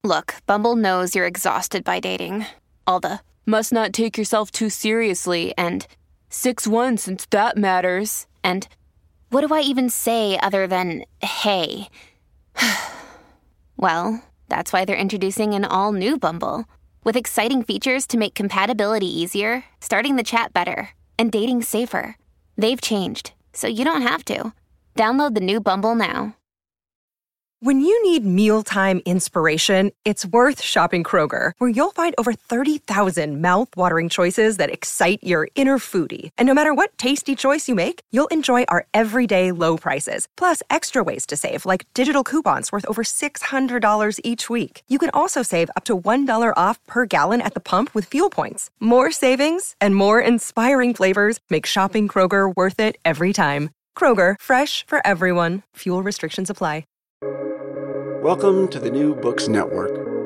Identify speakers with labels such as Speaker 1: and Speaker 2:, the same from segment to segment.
Speaker 1: Look, Bumble knows you're exhausted by dating. All the must not take yourself too seriously and 6'1" since that matters. And what do I even say other than hey? Well, that's why they're introducing an all-new Bumble with exciting features to make compatibility easier, starting the chat better, and dating safer. They've changed, so you don't have to. Download the new Bumble now.
Speaker 2: When you need mealtime inspiration, it's worth shopping Kroger, where you'll find over 30,000 mouth-watering choices that excite your inner foodie. And no matter what tasty choice you make, you'll enjoy our everyday low prices, plus extra ways to save, like digital coupons worth over $600 each week. You can also save up to $1 off per gallon at the pump with fuel points. More savings and more inspiring flavors make shopping Kroger worth it every time. Kroger, fresh for everyone. Fuel restrictions apply.
Speaker 3: Welcome to the New Books Network.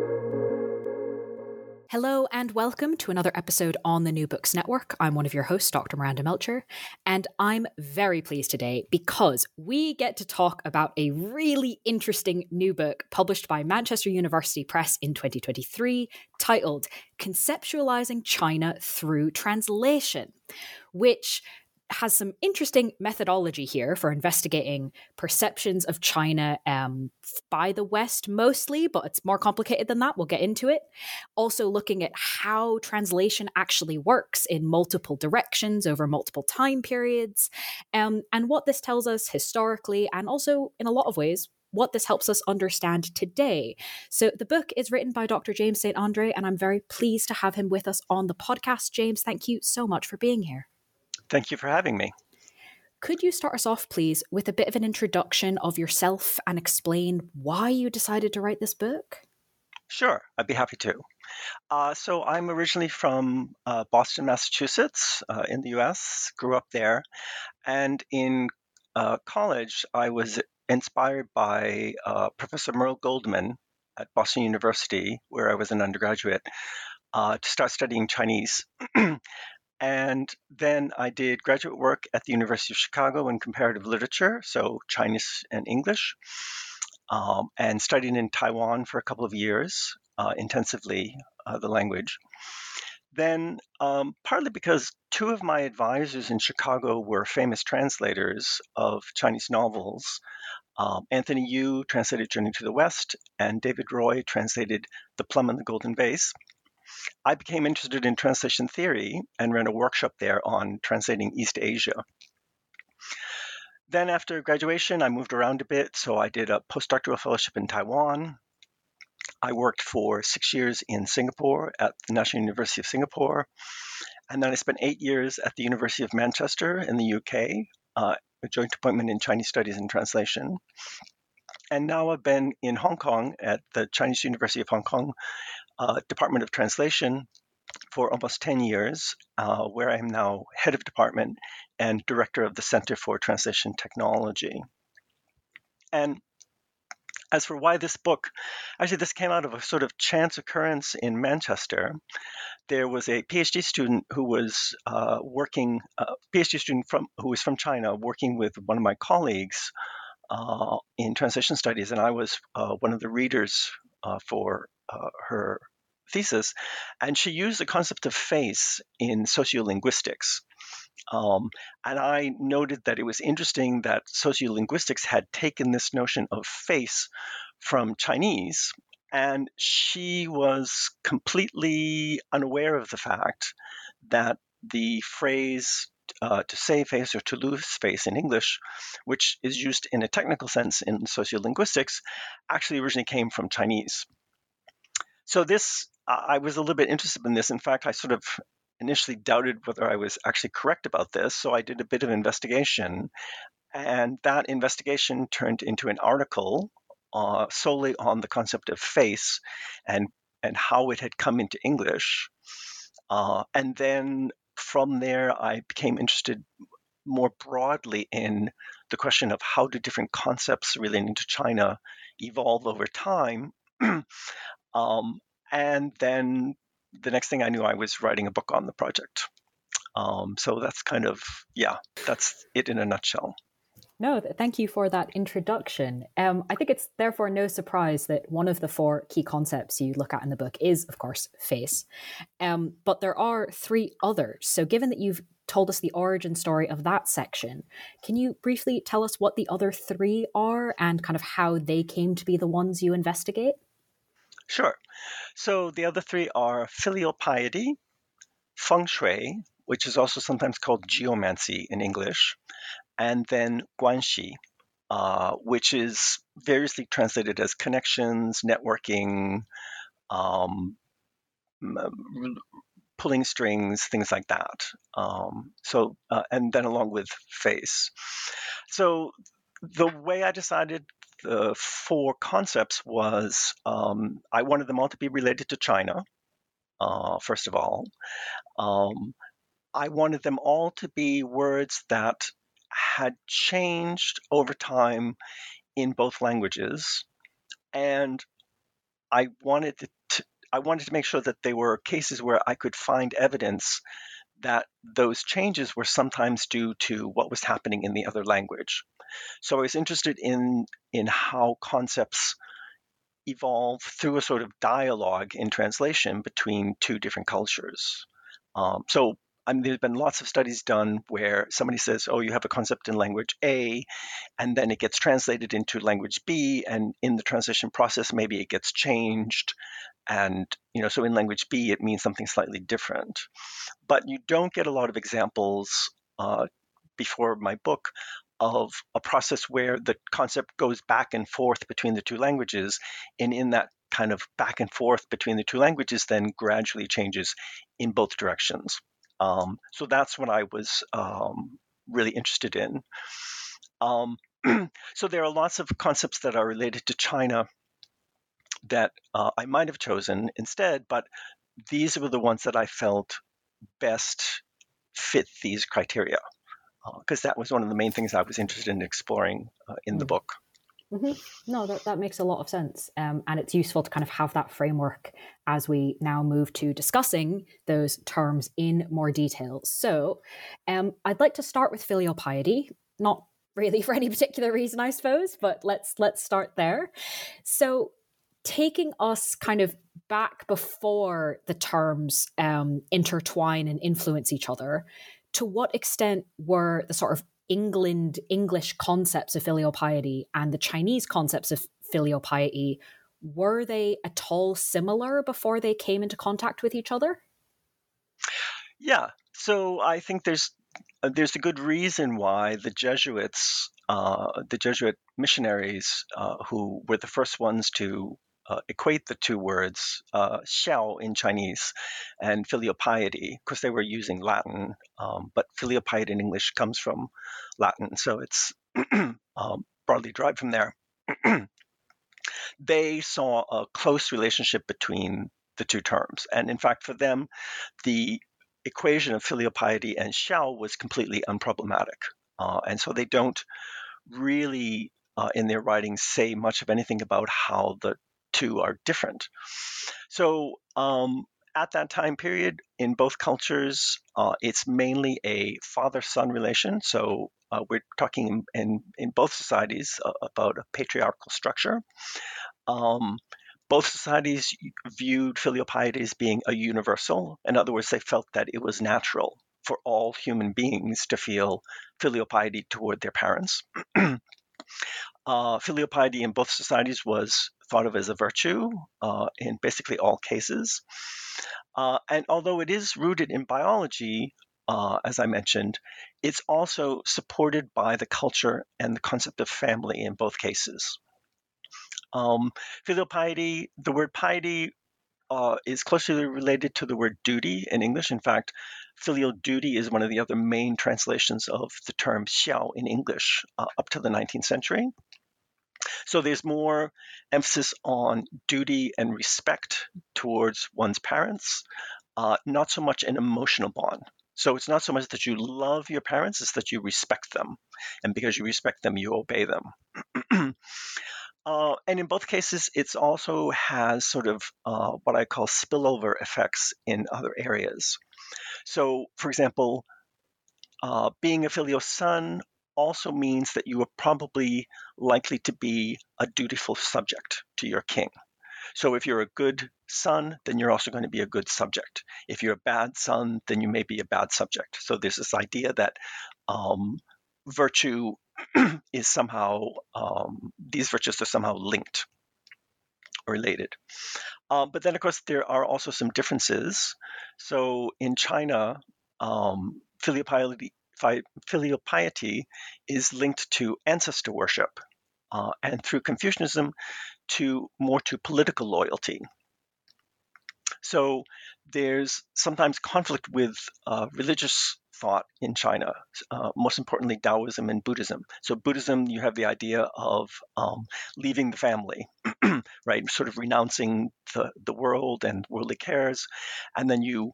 Speaker 4: Hello and welcome to another episode on the New Books Network. I'm one of your hosts, Dr. Miranda Melcher, and I'm very pleased today because we get to talk about a really interesting new book published by Manchester University Press in 2023 titled Conceptualizing China Through Translation, which has some interesting methodology here for investigating perceptions of China by the West mostly, but it's more complicated than that. We'll get into it. Also looking at how translation actually works in multiple directions over multiple time periods, and what this tells us historically, and also in a lot of ways, what this helps us understand today. So the book is written by Dr. James St. Andre, and I'm very pleased to have him with us on the podcast. James, thank you so much for being here.
Speaker 5: Thank you for having me.
Speaker 4: Could you start us off, please, with a bit of an introduction of yourself and explain why you decided to write this book?
Speaker 5: Sure, I'd be happy to. So I'm originally from Boston, Massachusetts, in the U.S., grew up there. And in college, I was inspired by Professor Merle Goldman at Boston University, where I was an undergraduate, to start studying Chinese. And then I did graduate work at the University of Chicago in comparative literature, so Chinese and English, and studied in Taiwan for a couple of years, intensively, the language. Then, partly because two of my advisors in Chicago were famous translators of Chinese novels, Anthony Yu translated Journey to the West, and David Roy translated The Plum and the Golden Vase. I became interested in translation theory and ran a workshop there on translating East Asia. Then after graduation, I moved around a bit. So I did a postdoctoral fellowship in Taiwan. I worked for 6 years in Singapore at the National University of Singapore. And then I spent 8 years at the University of Manchester in the UK, a joint appointment in Chinese Studies and Translation. And now I've been in Hong Kong at the Chinese University of Hong Kong Department of Translation for almost 10 years, where I am now head of department and director of the Center for Translation Technology. And as for why this book, actually this came out of a sort of chance occurrence in Manchester. There was a PhD student who was who was from China, working with one of my colleagues in translation studies, and I was one of the readers for her thesis, and she used the concept of face in sociolinguistics. And I noted that it was interesting that sociolinguistics had taken this notion of face from Chinese, and she was completely unaware of the fact that the phrase to save face or to lose face in English, which is used in a technical sense in sociolinguistics, actually originally came from Chinese. So I was a little bit interested in this. In fact, I sort of initially doubted whether I was actually correct about this. So I did a bit of investigation, and that investigation turned into an article solely on the concept of face and how it had come into English. And then from there, I became interested more broadly in the question of how do different concepts relating to China evolve over time. And then the next thing I knew, I was writing a book on the project. So that's kind of, that's it in a nutshell.
Speaker 4: No, thank you for that introduction. I think it's therefore no surprise that one of the four key concepts you look at in the book is, of course, face. But there are three others. So, given that you've told us the origin story of that section, can you briefly tell us what the other three are and kind of how they came to be the ones you investigate?
Speaker 5: Sure. So the other three are filial piety, feng shui, which is also sometimes called geomancy in English, and then guanxi, which is variously translated as connections, networking, um, pulling strings, things like that. And then along with face. So the way I decided the four concepts was I wanted them all to be related to China, first of all. I wanted them all to be words that had changed over time in both languages, and I wanted to make sure that they were cases where I could find evidence that those changes were sometimes due to what was happening in the other language. So I was interested in how concepts evolve through a sort of dialogue in translation between two different cultures. There's been lots of studies done where somebody says, oh, you have a concept in language A, and then it gets translated into language B, and in the translation process, maybe it gets changed. And, so in language B, it means something slightly different. But you don't get a lot of examples before my book of a process where the concept goes back and forth between the two languages, and in that kind of back and forth between the two languages then gradually changes in both directions. So that's what I was really interested in. So there are lots of concepts that are related to China that I might have chosen instead, but these were the ones that I felt best fit these criteria, because that was one of the main things I was interested in exploring in the book.
Speaker 4: Mm-hmm. No, that makes a lot of sense. And it's useful to kind of have that framework as we now move to discussing those terms in more detail. So I'd like to start with filial piety, not really for any particular reason, I suppose, but let's start there. So taking us kind of back before the terms intertwine and influence each other, to what extent were the sort of English concepts of filial piety and the Chinese concepts of filial piety, were they at all similar before they came into contact with each other?
Speaker 5: Yeah, so I think there's a good reason why the Jesuit missionaries, who were the first ones to equate the two words, xiao in Chinese and filial piety, because they were using Latin, but filial piety in English comes from Latin, so it's broadly derived from there. They saw a close relationship between the two terms. And in fact, for them, the equation of filial piety and xiao was completely unproblematic. And so they don't really, in their writings, say much of anything about how the two are different. So at that time period, in both cultures, it's mainly a father-son relation. So we're talking in both societies about a patriarchal structure. Both societies viewed filial piety as being a universal. In other words, they felt that it was natural for all human beings to feel filial piety toward their parents. Filial piety in both societies was thought of as a virtue in basically all cases. And although it is rooted in biology, as I mentioned, it's also supported by the culture and the concept of family in both cases. Filial piety, the word piety is closely related to the word duty in English. In fact, filial duty is one of the other main translations of the term xiao in English up to the 19th century. So there's more emphasis on duty and respect towards one's parents, not so much an emotional bond. So it's not so much that you love your parents, it's that you respect them. And because you respect them, you obey them. And in both cases, it also has sort of what I call spillover effects in other areas. So, for example, being a filial son also means that you are probably likely to be a dutiful subject to your king. So if you're a good son, then you're also going to be a good subject. If you're a bad son, then you may be a bad subject. So there's this idea that virtue is somehow, these virtues are somehow linked or related. But then, of course, there are also some differences. So in China, filial piety is linked to ancestor worship, and through Confucianism, more to political loyalty. So there's sometimes conflict with religious thought in China, most importantly Taoism and Buddhism. So Buddhism, you have the idea of leaving the family, right? Sort of renouncing the world and worldly cares, and then you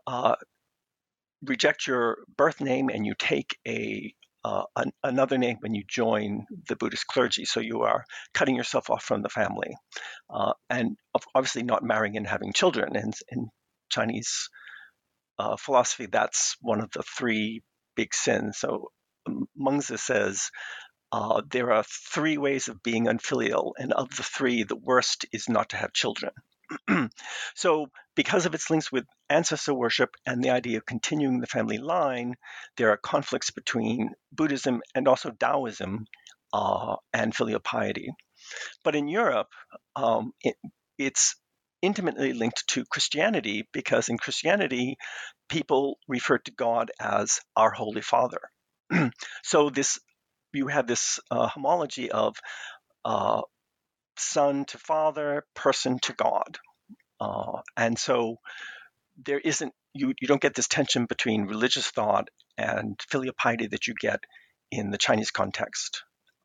Speaker 5: reject your birth name and you take another name when you join the Buddhist clergy. So you are cutting yourself off from the family, and obviously not marrying and having children. And in Chinese philosophy, that's one of the three big sins. So Mengzi says there are three ways of being unfilial, and of the three, the worst is not to have children. So because of its links with ancestor worship and the idea of continuing the family line, there are conflicts between Buddhism and also Taoism and filial piety. But in Europe, it's intimately linked to Christianity, because in Christianity, people refer to God as our Holy Father. So you have this homology of son to father, person to God. And so there isn't, you don't get this tension between religious thought and filial piety that you get in the Chinese context.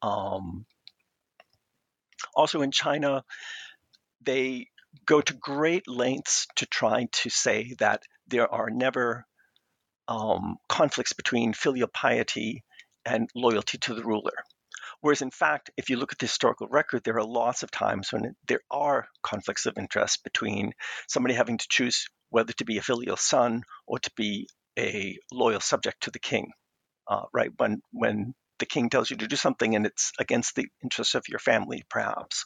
Speaker 5: Also in China, they go to great lengths to try to say that there are never conflicts between filial piety and loyalty to the ruler. Whereas in fact, if you look at the historical record, there are lots of times when there are conflicts of interest between somebody having to choose whether to be a filial son or to be a loyal subject to the king, right? When the king tells you to do something and it's against the interests of your family, perhaps.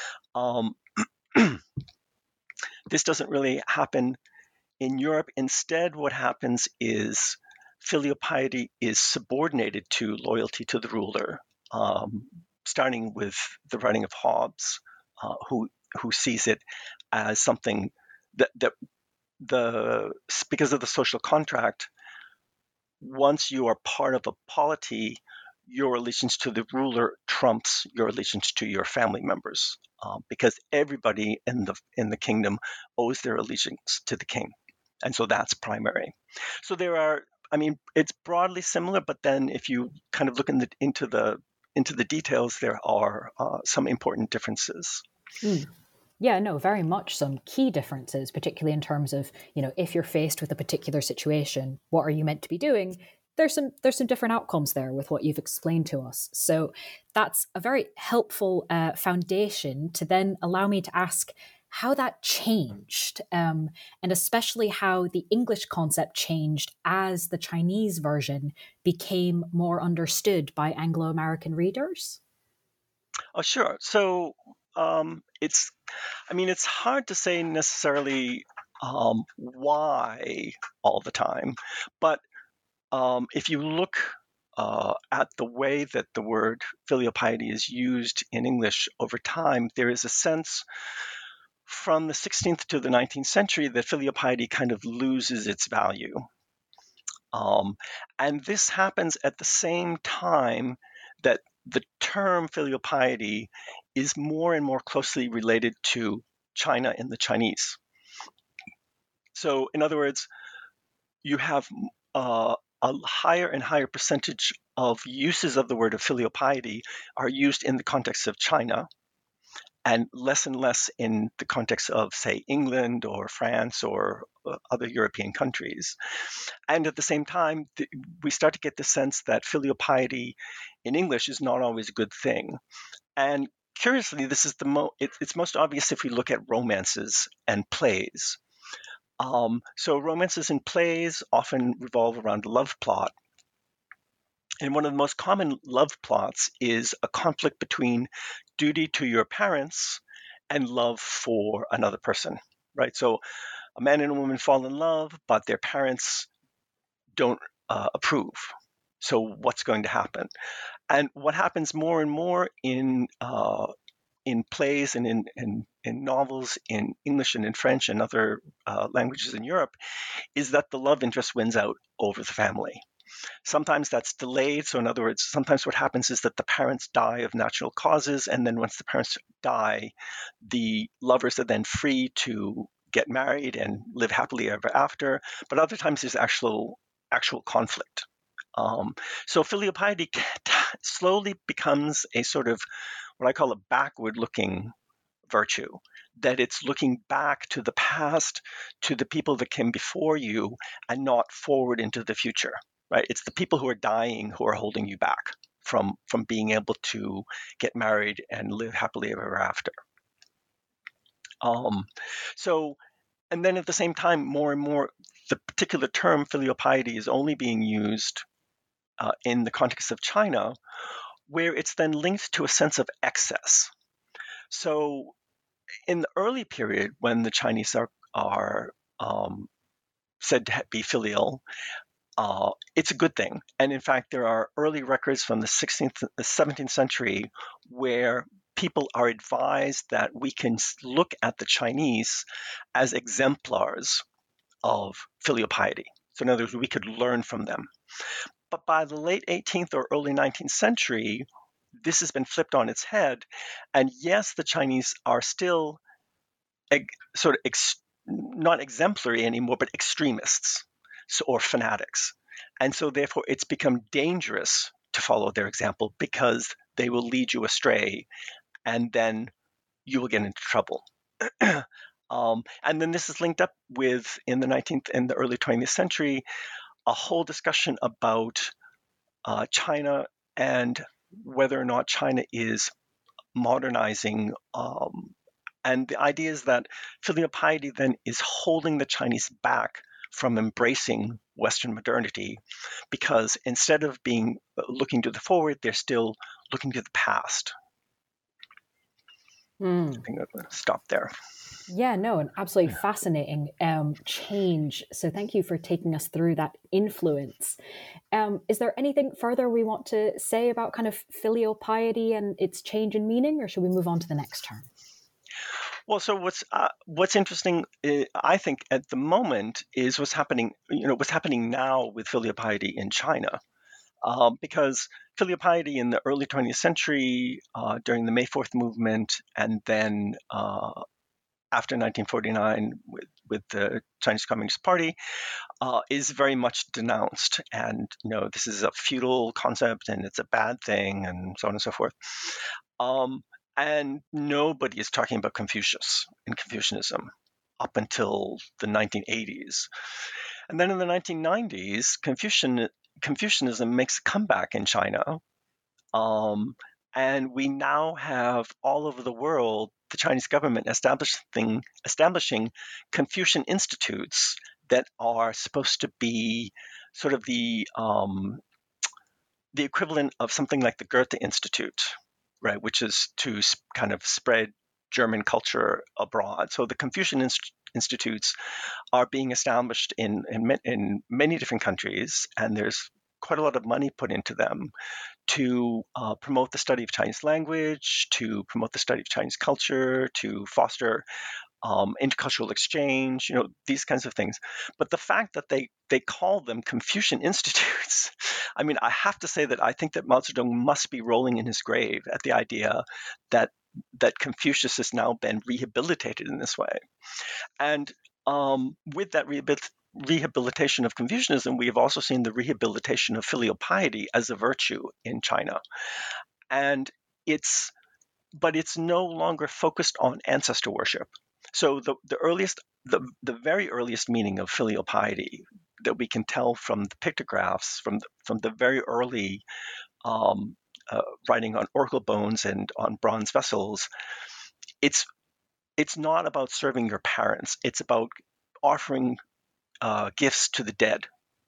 Speaker 5: This doesn't really happen in Europe. Instead, what happens is filial piety is subordinated to loyalty to the ruler, starting with the writing of Hobbes, who sees it as something that because of the social contract, once you are part of a polity, your allegiance to the ruler trumps your allegiance to your family members, because everybody in the kingdom owes their allegiance to the king, and so that's primary. So there are, it's broadly similar, but then if you kind of look into the details, there are some important differences.
Speaker 4: Yeah, no, very much some key differences, particularly in terms of, if you're faced with a particular situation, what are you meant to be doing? There's some different outcomes there with what you've explained to us. So that's a very helpful foundation to then allow me to ask how that changed, and especially how the English concept changed as the Chinese version became more understood by Anglo-American readers.
Speaker 5: Oh, sure. So it's hard to say necessarily why all the time, but if you look at the way that the word filial piety is used in English over time, there is a sense from the 16th to the 19th century that filial piety kind of loses its value. And this happens at the same time that the term filial piety is more and more closely related to China and the Chinese. So, in other words, you have a higher and higher percentage of uses of the word of filial piety are used in the context of China, and less in the context of, say, England or France or other European countries. And at the same time, we start to get the sense that filial piety in English is not always a good thing. And curiously, this is it's most obvious if we look at romances and plays. So romances and plays often revolve around a love plot. And one of the most common love plots is a conflict between duty to your parents and love for another person, right? So a man and a woman fall in love, but their parents don't approve. So what's going to happen? And what happens more and more in plays and in novels in English and in French and other languages in Europe is that the love interest wins out over the family. Sometimes that's delayed. So in other words, sometimes what happens is that the parents die of natural causes, and then once the parents die, the lovers are then free to get married and live happily ever after. But other times there's actual conflict. So filial piety slowly becomes a sort of what I call a backward-looking virtue, that it's looking back to the past, to the people that came before you, and not forward into the future, right? It's the people who are dying who are holding you back from being able to get married and live happily ever after. So, and then at the same time, more and more, the particular term filial piety is only being used in the context of China, where it's then linked to a sense of excess. So in the early period, when the Chinese are said to be filial, it's a good thing. And in fact, there are early records from the 17th century where people are advised that we can look at the Chinese as exemplars of filial piety. So in other words, we could learn from them. But by the late 18th or early 19th century, this has been flipped on its head. And yes, the Chinese are still sort of not exemplary anymore, but extremists or fanatics. And so therefore it's become dangerous to follow their example because they will lead you astray and then you will get into trouble. And then this is linked up with, in the 19th and the early 20th century, a whole discussion about China and whether or not China is modernizing. And the idea is that filial piety then is holding the Chinese back from embracing Western modernity, because instead of being looking to the forward, they're still looking to the past. I think I'm going to stop there.
Speaker 4: Yeah, no, an absolutely fascinating change. So thank you for taking us through that influence. Is there anything further we want to say about kind of filial piety and its change in meaning, or should we move on to the next term?
Speaker 5: Well, so what's interesting, I think, at the moment is what's happening now with filial piety in China. Because filial piety in the early 20th century, during the May 4th movement, and then after 1949 with the Chinese Communist Party, is very much denounced. And, this is a feudal concept and it's a bad thing and so on and so forth. And nobody is talking about Confucius and Confucianism up until the 1980s. And then in the 1990s, Confucianism makes a comeback in China. And we now have all over the world the Chinese government establishing Confucian institutes that are supposed to be sort of the equivalent of something like the Goethe Institute, right, which is to kind of spread German culture abroad. So the Confucian institutes are being established in many different countries, and there's quite a lot of money put into them to promote the study of Chinese language, to promote the study of Chinese culture, to foster intercultural exchange, these kinds of things. But the fact that they call them Confucian institutes, I mean, I have to say that I think that Mao Zedong must be rolling in his grave at the idea that Confucius has now been rehabilitated in this way. And with that rehabilitation of Confucianism, we have also seen the rehabilitation of filial piety as a virtue in China. And it's no longer focused on ancestor worship. So the very earliest meaning of filial piety that we can tell from the pictographs, from the very early writing on oracle bones and on bronze vessels, it's not about serving your parents. It's about offering gifts to the dead.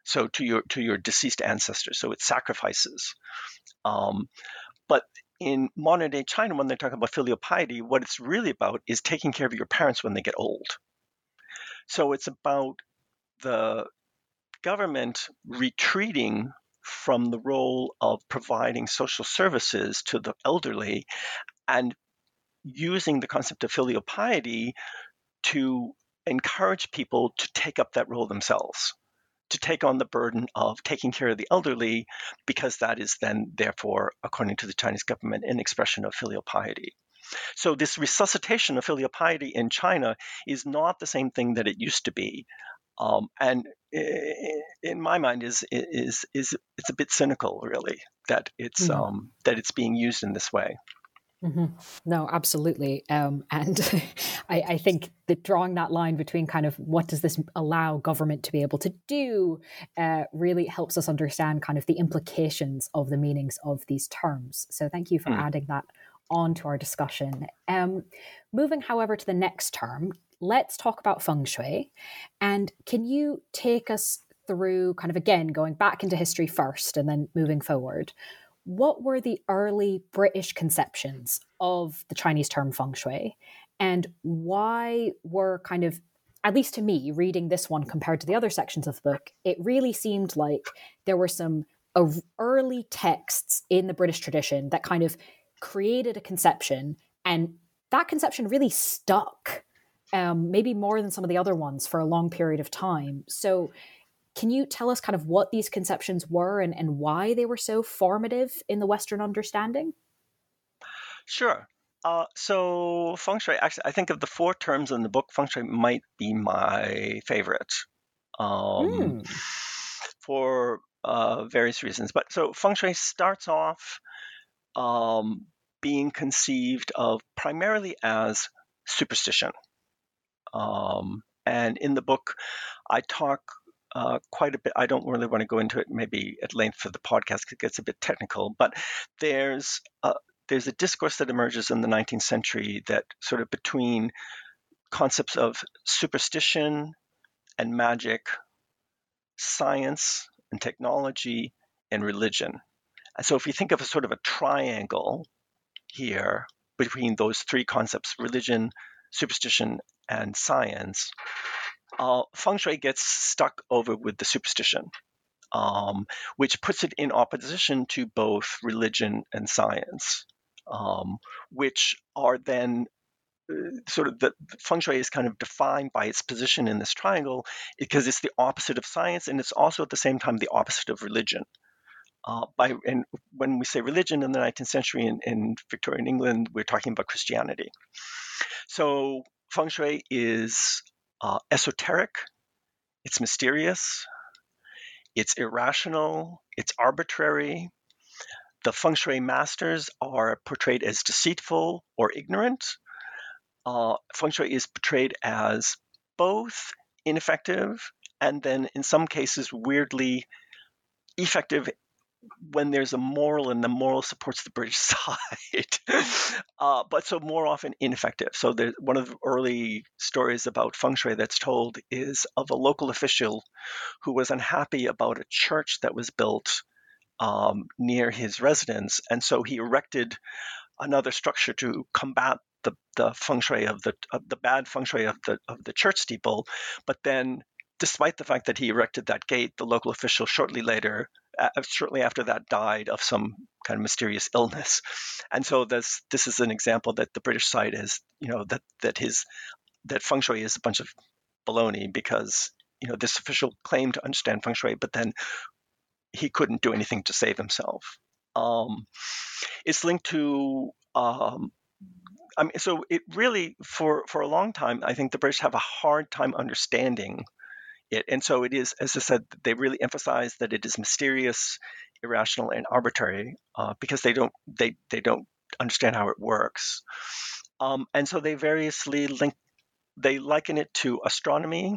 Speaker 5: so to your deceased ancestors. So it's sacrifices. But in modern day China, when they talk about filial piety, what it's really about is taking care of your parents when they get old. So it's about the government retreating from the role of providing social services to the elderly and using the concept of filial piety to encourage people to take up that role themselves, to take on the burden of taking care of the elderly, because that is then, therefore, according to the Chinese government, an expression of filial piety. So this resuscitation of filial piety in China is not the same thing that it used to be. And in my mind, is it's a bit cynical, really, that it's being used in this way.
Speaker 4: Mm-hmm. No, absolutely. And I think that drawing that line between kind of what does this allow government to be able to do really helps us understand kind of the implications of the meanings of these terms. So thank you for adding that on to our discussion. Moving, however, to the next term, let's talk about feng shui. And can you take us through kind of, again, going back into history first and then moving forward, what were the early British conceptions of the Chinese term feng shui, and why were kind of, at least to me, reading this one compared to the other sections of the book, it really seemed like there were some early texts in the British tradition that kind of created a conception, and that conception really stuck, maybe more than some of the other ones, for a long period of time. So can you tell us kind of what these conceptions were and why they were so formative in the Western understanding?
Speaker 5: Sure. So feng shui, actually, I think of the 4 terms in the book, feng shui might be my favorite for various reasons. But so feng shui starts off being conceived of primarily as superstition. And in the book, I talk quite a bit. I don't really want to go into it maybe at length for the podcast because it gets a bit technical, but there's a discourse that emerges in the 19th century that sort of between concepts of superstition and magic, science and technology, and religion. And so if you think of a sort of a triangle here between those 3 concepts, religion, superstition, and science, feng shui gets stuck over with the superstition, which puts it in opposition to both religion and science, which are then sort of the feng shui is kind of defined by its position in this triangle because it's the opposite of science, and it's also at the same time the opposite of religion. And when we say religion in the 19th century in Victorian England, we're talking about Christianity. So feng shui is esoteric, it's mysterious, it's irrational, it's arbitrary. The feng shui masters are portrayed as deceitful or ignorant. Feng shui is portrayed as both ineffective and then in some cases weirdly effective when there's a moral and the moral supports the British side, but so more often ineffective. So one of the early stories about feng shui that's told is of a local official who was unhappy about a church that was built near his residence, and so he erected another structure to combat the feng shui of the bad feng shui of the church steeple. But then, despite the fact that he erected that gate, the local official shortly after that died of some kind of mysterious illness. And so this is an example that the British side is, that feng shui is a bunch of baloney because, this official claimed to understand feng shui, but then he couldn't do anything to save himself. It's linked to, so it really, for a long time, I think the British have a hard time understanding it. And so it is, as I said, they really emphasize that it is mysterious, irrational, and arbitrary because they don't understand how it works. And so they variously liken it to astronomy,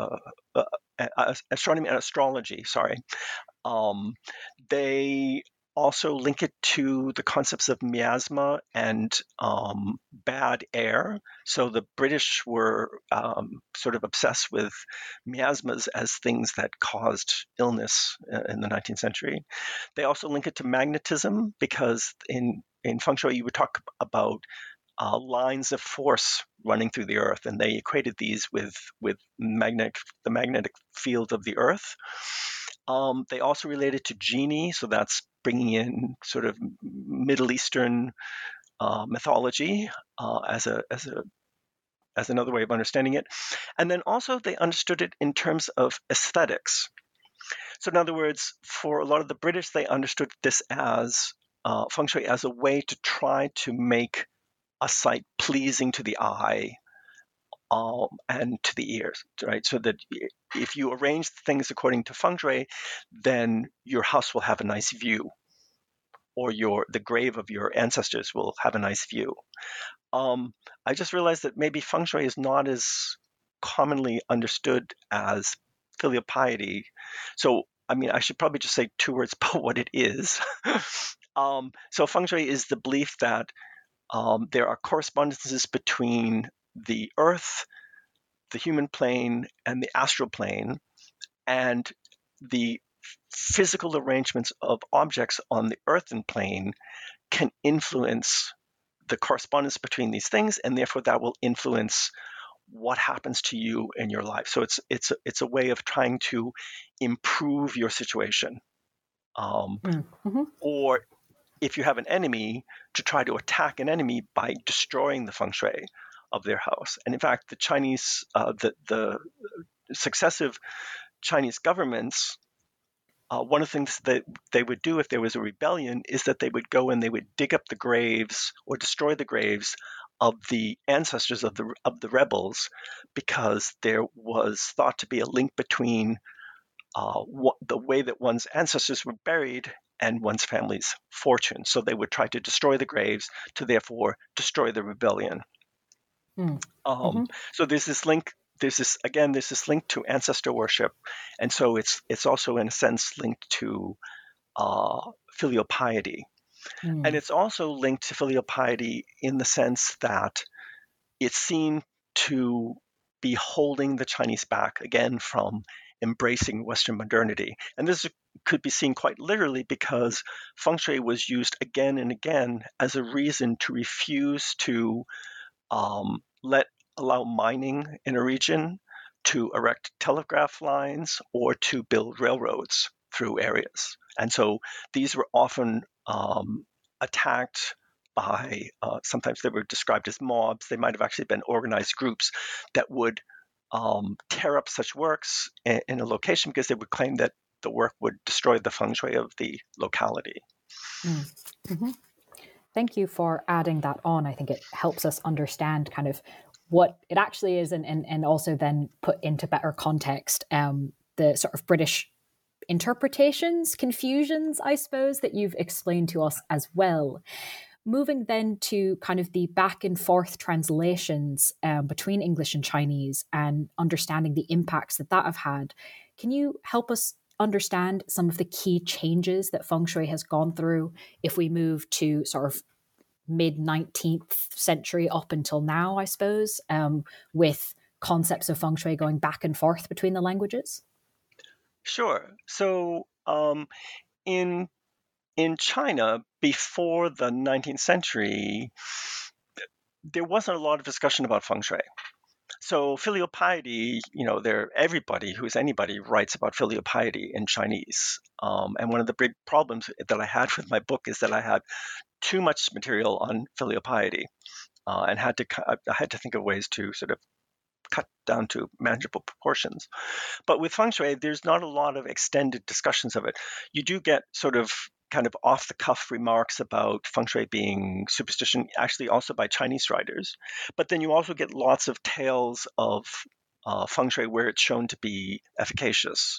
Speaker 5: astronomy and astrology. Sorry, they also link it to the concepts of miasma and bad air. So the British were sort of obsessed with miasmas as things that caused illness in the 19th century. They also link it to magnetism because in feng shui you would talk about lines of force running through the earth, and they equated these with the magnetic field of the earth. They also related to genie, so that's bringing in sort of Middle Eastern mythology as another way of understanding it. And then also they understood it in terms of aesthetics. So in other words, for a lot of the British, they understood this as feng shui as a way to try to make a site pleasing to the eye and to the ears, right? So that if you arrange things according to feng shui, then your house will have a nice view, or the grave of your ancestors will have a nice view. I just realized that maybe feng shui is not as commonly understood as filial piety. So, I mean, I should probably just say 2 words about what it is. So feng shui is the belief that there are correspondences between the earth, the human plane, and the astral plane, and the physical arrangements of objects on the earthen plane can influence the correspondence between these things, and therefore that will influence what happens to you in your life. So it's a way of trying to improve your situation, or if you have an enemy, to try to attack an enemy by destroying the feng shui of their house. And in fact, the Chinese, the successive Chinese governments, one of the things that they would do if there was a rebellion is that they would go and they would dig up the graves or destroy the graves of the ancestors of the rebels, because there was thought to be a link between the way that one's ancestors were buried and one's family's fortune. So they would try to destroy the graves to therefore destroy the rebellion. So there's this link. There's this link to ancestor worship, and so it's also in a sense linked to filial piety, and it's also linked to filial piety in the sense that it's seen to be holding the Chinese back again from embracing Western modernity. And this could be seen quite literally because feng shui was used again and again as a reason to refuse to allow mining in a region, to erect telegraph lines, or to build railroads through areas. And so these were often attacked by, sometimes they were described as mobs. They might have actually been organized groups that would tear up such works in a location because they would claim that the work would destroy the feng shui of the locality.
Speaker 4: Thank you for adding that on. I think it helps us understand kind of what it actually is, and also then put into better context the sort of British interpretations, confusions, I suppose, that you've explained to us as well. Moving then to kind of the back and forth translations between English and Chinese, and understanding the impacts that have had, can you help us understand some of the key changes that feng shui has gone through if we move to sort of mid-19th century up until now, I suppose, with concepts of feng shui going back and forth between the languages?
Speaker 5: Sure. So in China, before the 19th century, there wasn't a lot of discussion about feng shui. So filial piety, everybody who's anybody writes about filial piety in Chinese. And one of the big problems that I had with my book is that I had too much material on filial piety, and I had to think of ways to sort of cut down to manageable proportions. But with feng shui, there's not a lot of extended discussions of it. You do get sort of kind of off-the-cuff remarks about feng shui being superstition, actually also by Chinese writers. But then you also get lots of tales of feng shui where it's shown to be efficacious.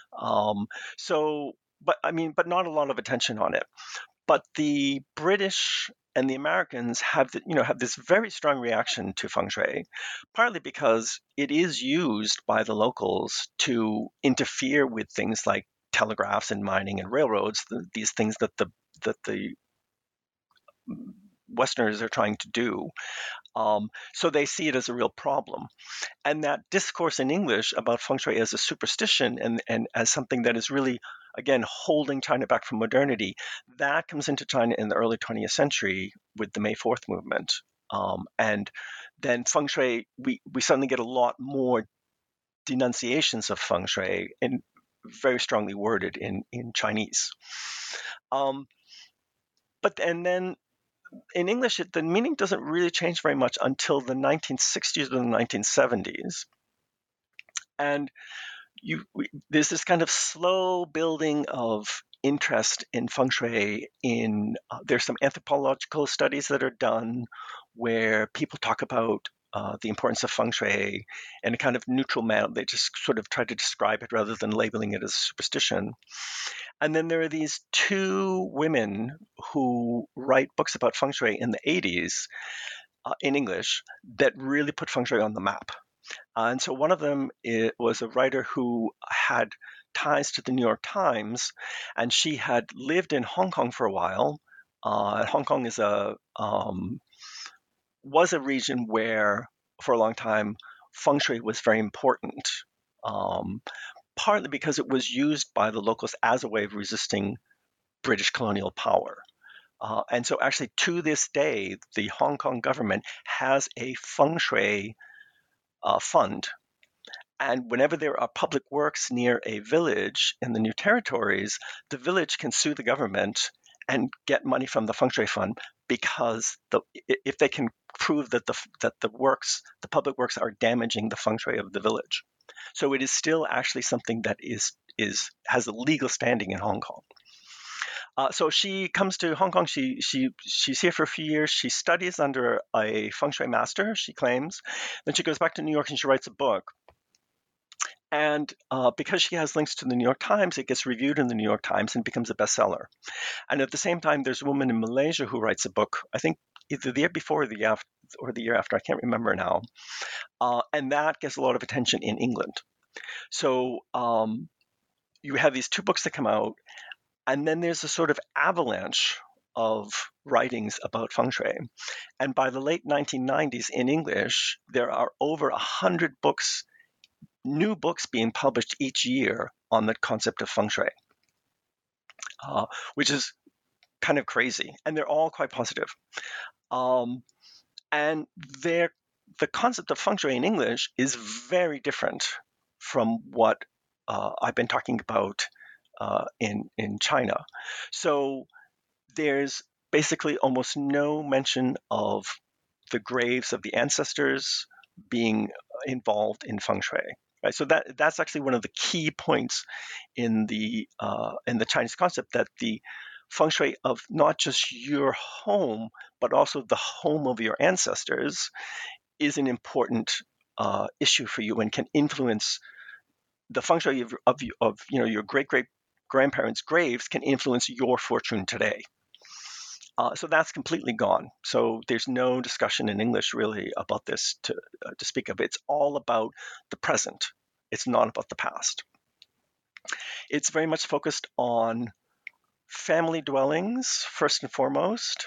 Speaker 5: But not a lot of attention on it. But the British and the Americans have this very strong reaction to feng shui, partly because it is used by the locals to interfere with things like telegraphs and mining and railroads, these things that the Westerners are trying to do. So they see it as a real problem. And that discourse in English about feng shui as a superstition and as something that is really, again, holding China back from modernity, that comes into China in the early 20th century with the May 4th movement. And then feng shui, we suddenly get a lot more denunciations of feng shui, and very strongly worded in Chinese. And then in English, the meaning doesn't really change very much until the 1960s or the 1970s. And there's this kind of slow building of interest in feng shui. There's some anthropological studies that are done where people talk about the importance of feng shui in a kind of neutral manner. They just sort of try to describe it rather than labeling it as superstition. And then there are these two women who write books about feng shui in the 80s in English that really put feng shui on the map. And so one of them was a writer who had ties to the New York Times, and she had lived in Hong Kong for a while. Hong Kong was a region where, for a long time, feng shui was very important, partly because it was used by the locals as a way of resisting British colonial power. And so actually, to this day, the Hong Kong government has a feng shui fund. And whenever there are public works near a village in the New Territories, the village can sue the government and get money from the feng shui fund, because if they can prove that the public works are damaging the feng shui of the village. So it is still actually something that has a legal standing in Hong Kong. So she comes to Hong Kong. She's here for a few years. She studies under a feng shui master, she claims. Then she goes back to New York and she writes a book. And because she has links to the New York Times, it gets reviewed in the New York Times and becomes a bestseller. And at the same time, there's a woman in Malaysia who writes a book, I think either the year before or the year after, I can't remember now. And that gets a lot of attention in England. So you have these two books that come out, and then there's a sort of avalanche of writings about feng shui. And by the late 1990s in English, there are over 100 books, new books being published each year on the concept of feng shui, which is kind of crazy. And they're all quite positive. And the concept of feng shui in English is very different from what I've been talking about in China. So there's basically almost no mention of the graves of the ancestors being involved in feng shui. Right? So that's actually one of the key points in the Chinese concept, that the feng shui of not just your home, but also the home of your ancestors is an important issue for you, and can influence the feng shui of your great-great-grandparents' graves can influence your fortune today. So that's completely gone. So there's no discussion in English really about this to speak of. It's all about the present. It's not about the past. It's very much focused on family dwellings, first and foremost,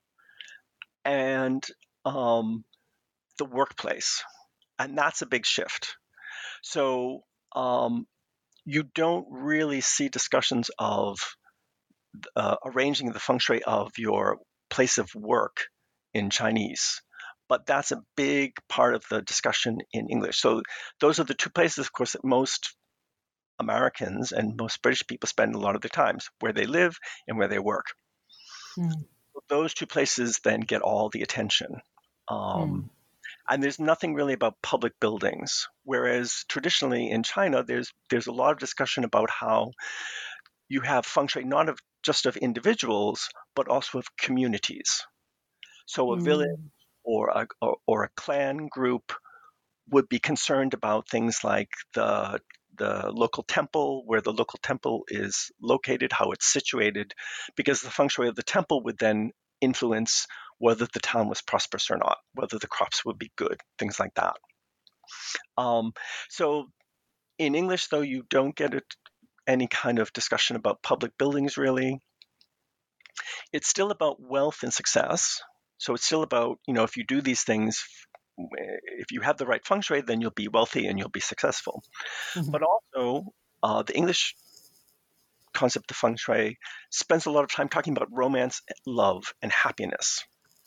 Speaker 5: and the workplace. And that's a big shift. So you don't really see discussions of arranging the feng shui of your place of work in Chinese, but that's a big part of the discussion in English. So those are the two places, of course, that most Americans and most British people spend a lot of their times, where they live and where they work. Those two places then get all the attention. And there's nothing really about public buildings, whereas traditionally in China, there's a lot of discussion about how you have feng shui not just of individuals, but also of communities. So a village or a clan group would be concerned about things like the local temple, where the local temple is located, how it's situated, because the feng shui of the temple would then influence whether the town was prosperous or not, whether the crops would be good, things like that. So in English, though, you don't get any kind of discussion about public buildings, really. It's still about wealth and success. So it's still about, if you do these things, if you have the right feng shui, then you'll be wealthy and you'll be successful.
Speaker 4: Mm-hmm.
Speaker 5: But also, the English concept of feng shui spends a lot of time talking about romance, love, and happiness.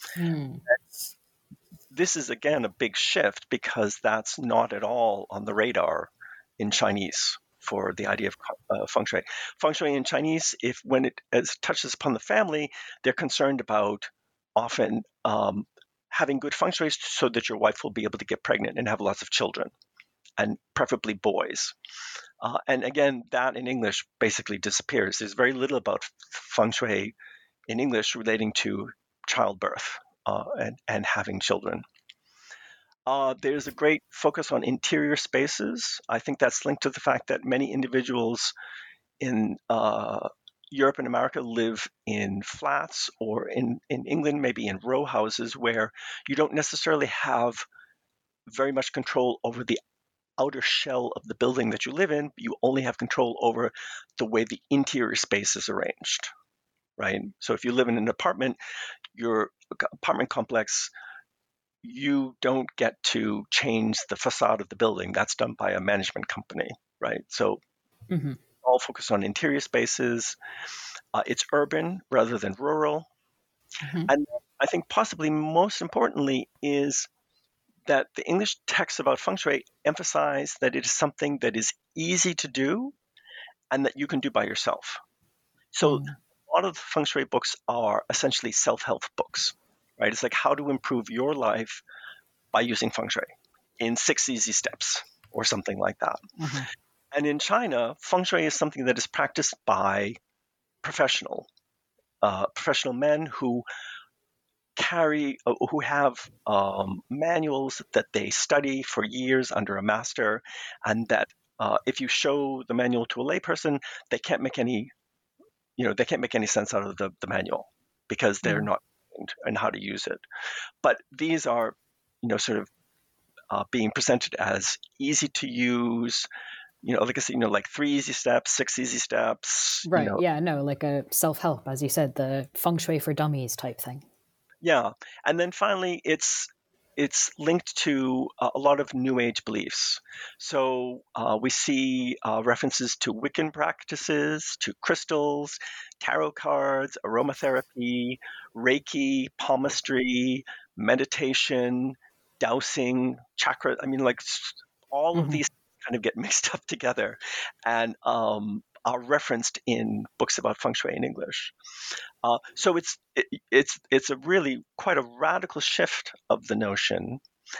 Speaker 5: This is, again, a big shift because that's not at all on the radar in Chinese for the idea of feng shui. Feng shui in Chinese, when it touches upon the family, they're concerned about often having good feng shui so that your wife will be able to get pregnant and have lots of children, and preferably boys. And again, that in English basically disappears. There's very little about feng shui in English relating to childbirth and having children. There's a great focus on interior spaces. I think that's linked to the fact that many individuals in Europe and America live in flats, or in England, maybe in row houses, where you don't necessarily have very much control over the outer shell of the building that you live in. You only have control over the way the interior space is arranged, right? So if you live in an apartment, your apartment complex, you don't get to change the facade of the building. That's done by a management company, right? So all focus on interior spaces. It's urban rather than rural. And I think possibly most importantly is that the English texts about feng shui emphasize that it is something that is easy to do and that you can do by yourself. So a lot of the feng shui books are essentially self-help books, right? It's like how to improve your life by using feng shui in 6 easy steps or something like that. And in China, feng shui is something that is practiced by professional men who have manuals that they study for years under a master, and that if you show the manual to a layperson, they can't make any sense out of the manual because they're not trained in how to use it. But these are, sort of being presented as easy to use. Like I said, like 3 easy steps, 6 easy steps.
Speaker 4: Right. Yeah. No, like a self-help, as you said, the feng shui for dummies type thing.
Speaker 5: Yeah. And then finally, it's linked to a lot of New Age beliefs. So we see references to Wiccan practices, to crystals, tarot cards, aromatherapy, Reiki, palmistry, meditation, dowsing, chakra. I mean, like all of these kind of get mixed up together and are referenced in books about feng shui in English. So it's a really quite a radical shift of the notion,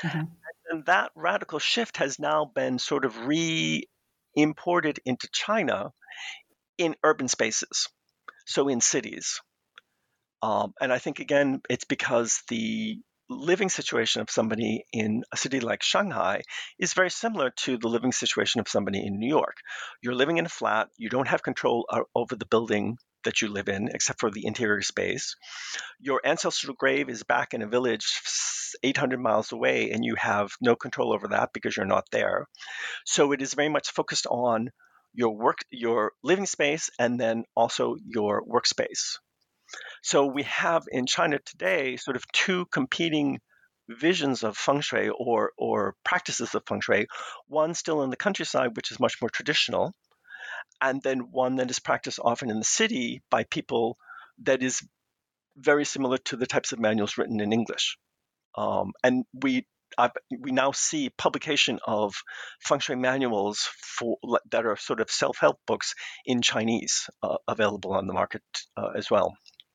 Speaker 5: and that radical shift has now been sort of re-imported into China in urban spaces, so in cities. And I think again it's because the living situation of somebody in a city like Shanghai is very similar to the living situation of somebody in New York. You're living in a flat, you don't have control over the building that you live in, except for the interior space. Your ancestral grave is back in a village 800 miles away, and you have no control over that because you're not there. So it is very much focused on your living space, and then also your workspace. So we have in China today sort of 2 competing visions of feng shui or practices of feng shui. One still in the countryside, which is much more traditional, and then one that is practiced often in the city by people that is very similar to the types of manuals written in English. And we now see publication of feng shui manuals that are sort of self-help books in Chinese available on the market as well.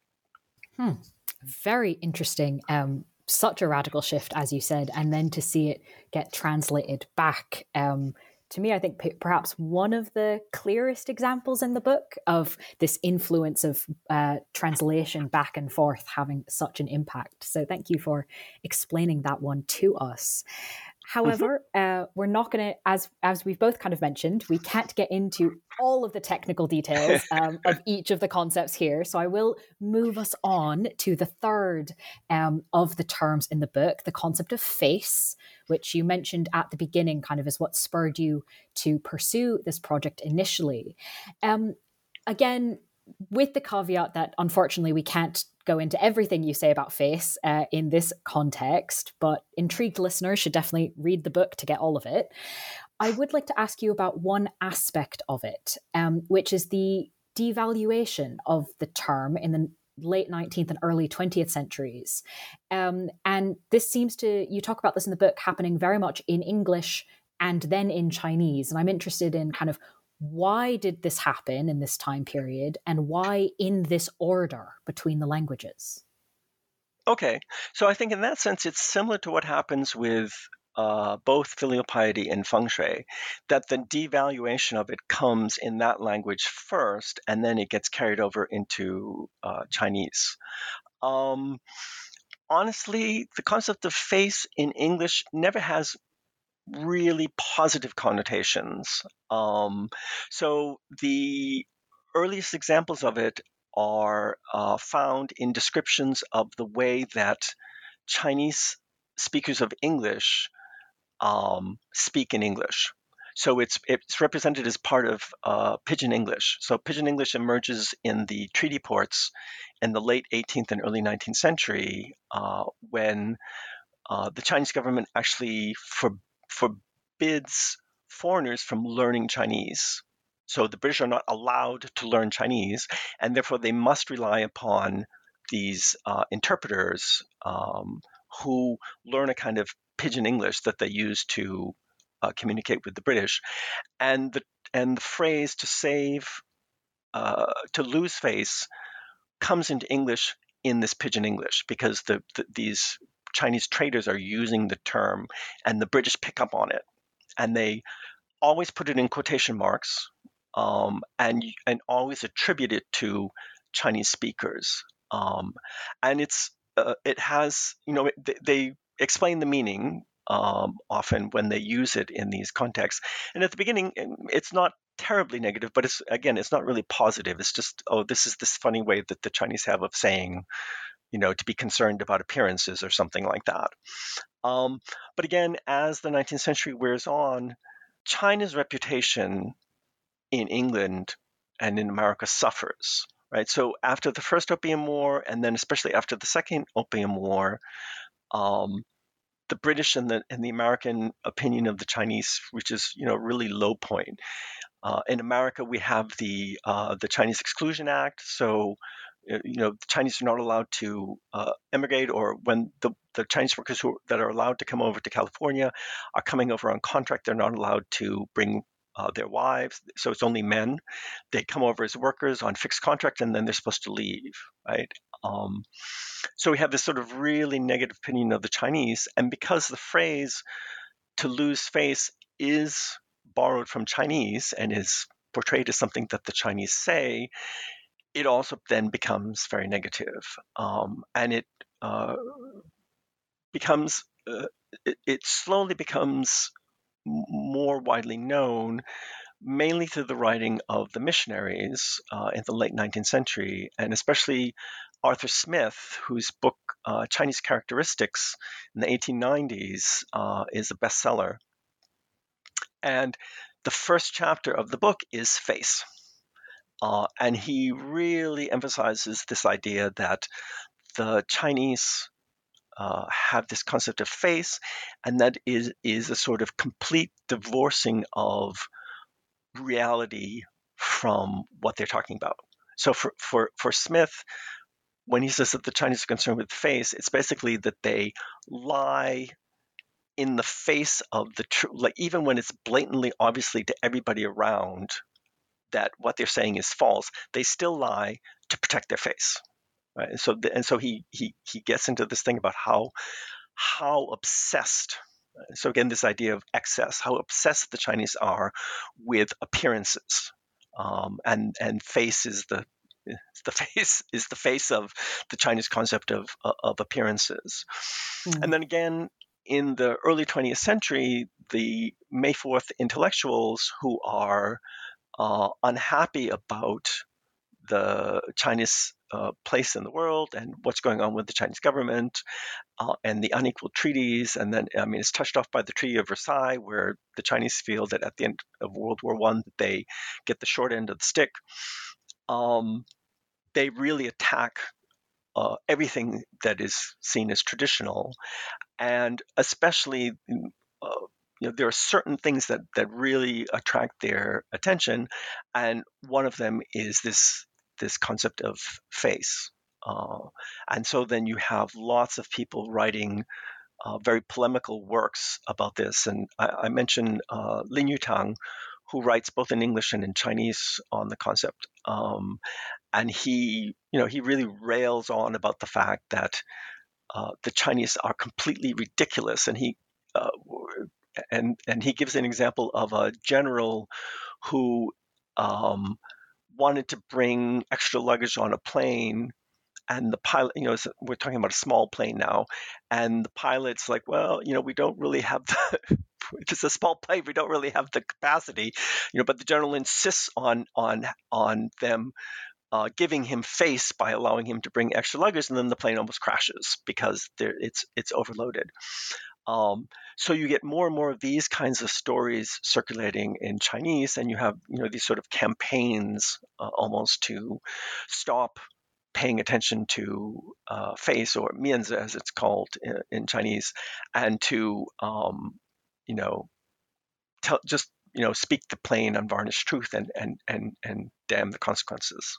Speaker 4: Very interesting. Such a radical shift, as you said, and then to see it get translated back. To me, I think perhaps one of the clearest examples in the book of this influence of translation back and forth having such an impact. So thank you for explaining that one to us. However, we're not going to, as we've both kind of mentioned, we can't get into all of the technical details of each of the concepts here. So I will move us on to the third of the terms in the book, the concept of face, which you mentioned at the beginning kind of is what spurred you to pursue this project initially. Again, with the caveat that unfortunately we can't go into everything you say about face in this context, but intrigued listeners should definitely read the book to get all of it. I would like to ask you about one aspect of it, which is the devaluation of the term in the late 19th and early 20th centuries. And this seems to, you talk about this in the book, happening very much in English and then in Chinese. And I'm interested in kind of why did this happen in this time period and why in this order between the languages?
Speaker 5: Okay, so I think in that sense, it's similar to what happens with both filial piety and feng shui, that the devaluation of it comes in that language first, and then it gets carried over into Chinese. Honestly, the concept of face in English never has really positive connotations. So the earliest examples of it are found in descriptions of the way that Chinese speakers of English speak in English. So it's represented as part of Pidgin English. So Pidgin English emerges in the treaty ports in the late 18th and early 19th century when the Chinese government actually forbids foreigners from learning Chinese. So the British are not allowed to learn Chinese, and therefore they must rely upon these interpreters who learn a kind of Pidgin English that they use to communicate with the British. And the phrase to lose face comes into English in this Pidgin English because these Chinese traders are using the term, and the British pick up on it, and they always put it in quotation marks, and always attribute it to Chinese speakers. And it has, they explain the meaning often when they use it in these contexts. And at the beginning, it's not terribly negative, but it's not really positive. It's just, this is this funny way that the Chinese have of saying, to be concerned about appearances or something like that. But again, as the 19th century wears on, China's reputation in England and in America suffers, right? So after the First Opium War, and then especially after the Second Opium War, the British and the American opinion of the Chinese reaches, a really low point. In America, we have the Chinese Exclusion Act, so the Chinese are not allowed to emigrate, or when the Chinese workers that are allowed to come over to California are coming over on contract, they're not allowed to bring their wives, so it's only men. They come over as workers on fixed contract, and then they're supposed to leave, right? So we have this sort of really negative opinion of the Chinese, and because the phrase "to lose face" is borrowed from Chinese and is portrayed as something that the Chinese say, it also then becomes very negative, and it becomes it slowly becomes more widely known, mainly through the writing of the missionaries in the late 19th century, and especially Arthur Smith, whose book Chinese Characteristics in the 1890s is a bestseller. And the first chapter of the book is face. And he really emphasizes this idea that the Chinese have this concept of face, and that is a sort of complete divorcing of reality from what they're talking about. So for Smith, when he says that the Chinese are concerned with face, it's basically that they lie in the face of the truth, like even when it's blatantly obviously to everybody around that what they're saying is false, they still lie to protect their face. Right? And so he gets into this thing about how obsessed. So again, this idea of excess, how obsessed the Chinese are with appearances, and face is the face of the Chinese concept of appearances. And then again, in the early 20th century, the May 4th intellectuals who are unhappy about the Chinese place in the world and what's going on with the Chinese government and the unequal treaties. And then, it's touched off by the Treaty of Versailles, where the Chinese feel that at the end of World War I, they get the short end of the stick. They really attack everything that is seen as traditional, and especially there are certain things that really attract their attention, and one of them is this concept of face. And so then you have lots of people writing very polemical works about this. And I mentioned Lin Yutang, who writes both in English and in Chinese on the concept. And he really rails on about the fact that the Chinese are completely ridiculous. And he gives an example of a general who wanted to bring extra luggage on a plane, and the pilot, we're talking about a small plane now, and the pilot's like, well, we don't really have the it's a small plane, we don't really have the capacity, but the general insists on them giving him face by allowing him to bring extra luggage, and then the plane almost crashes because it's overloaded. So you get more and more of these kinds of stories circulating in Chinese, and you have these sort of campaigns almost to stop paying attention to face, or mianzi as it's called in Chinese, and to speak the plain, unvarnished truth and damn the consequences.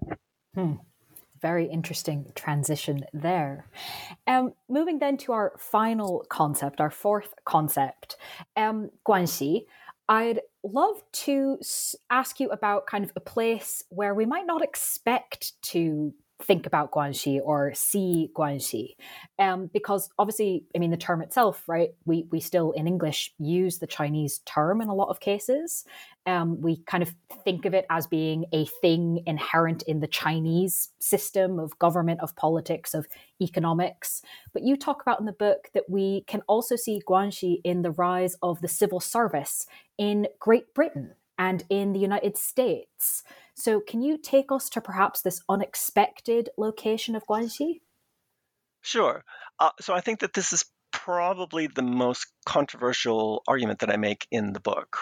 Speaker 4: Very interesting transition there. Moving then to our final concept, our fourth concept, guanxi. I'd love to ask you about kind of a place where we might not expect to think about guanxi or see guanxi, because obviously, the term itself, right? We still in English use the Chinese term in a lot of cases. We kind of think of it as being a thing inherent in the Chinese system of government, of politics, of economics. But you talk about in the book that we can also see guanxi in the rise of the civil service in Great Britain and in the United States. So can you take us to perhaps this unexpected location of guanxi?
Speaker 5: Sure. So I think that this is probably the most controversial argument that I make in the book.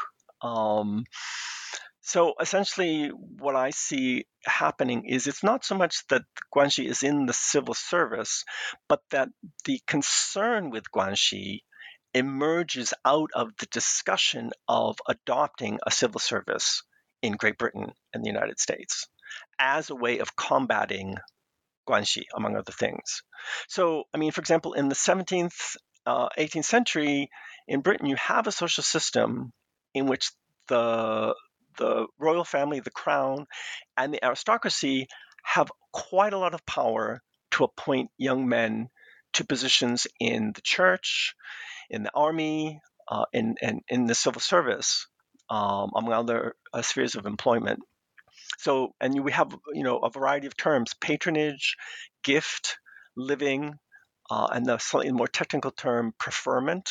Speaker 5: So essentially what I see happening is it's not so much that guanxi is in the civil service, but that the concern with guanxi emerges out of the discussion of adopting a civil service in Great Britain and the United States as a way of combating guanxi, among other things. So, for example, in the 17th, 18th century in Britain, you have a social system in which the royal family, the crown, and the aristocracy have quite a lot of power to appoint young men to positions in the church, in the army, in the civil service, among other spheres of employment. So, and we have, a variety of terms: patronage, gift, living, and the slightly more technical term, preferment.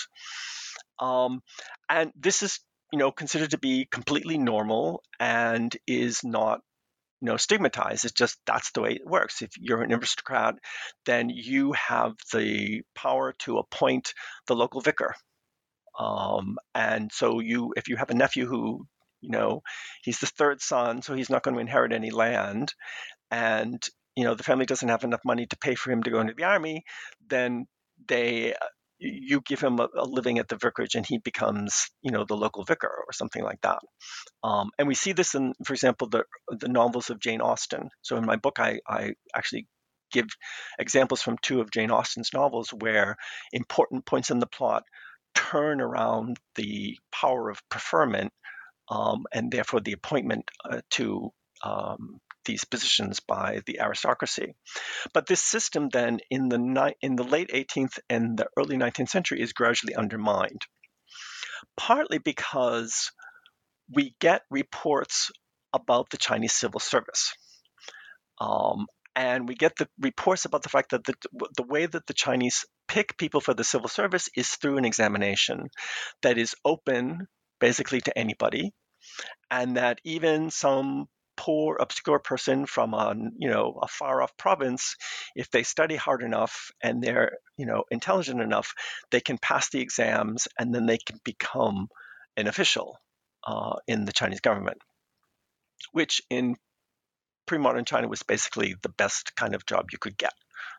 Speaker 5: And this is, considered to be completely normal and is not, stigmatized. It's just that's the way it works. If you're an aristocrat, then you have the power to appoint the local vicar. And so if you have a nephew who, he's the third son, so he's not going to inherit any land, and, the family doesn't have enough money to pay for him to go into the army, then you give him a living at the vicarage and he becomes, the local vicar or something like that. And we see this in, for example, the novels of Jane Austen. So in my book, I actually give examples from two of Jane Austen's novels where important points in the plot turn around the power of preferment, and therefore the appointment to these positions by the aristocracy. But this system then in the late 18th and the early 19th century is gradually undermined, partly because we get reports about the Chinese civil service. And we get the reports about the fact that the way that the Chinese pick people for the civil service is through an examination that is open basically to anybody, and that even some poor, obscure person from a far-off province, if they study hard enough and they're intelligent enough, they can pass the exams, and then they can become an official in the Chinese government, which in pre-modern China was basically the best kind of job you could get.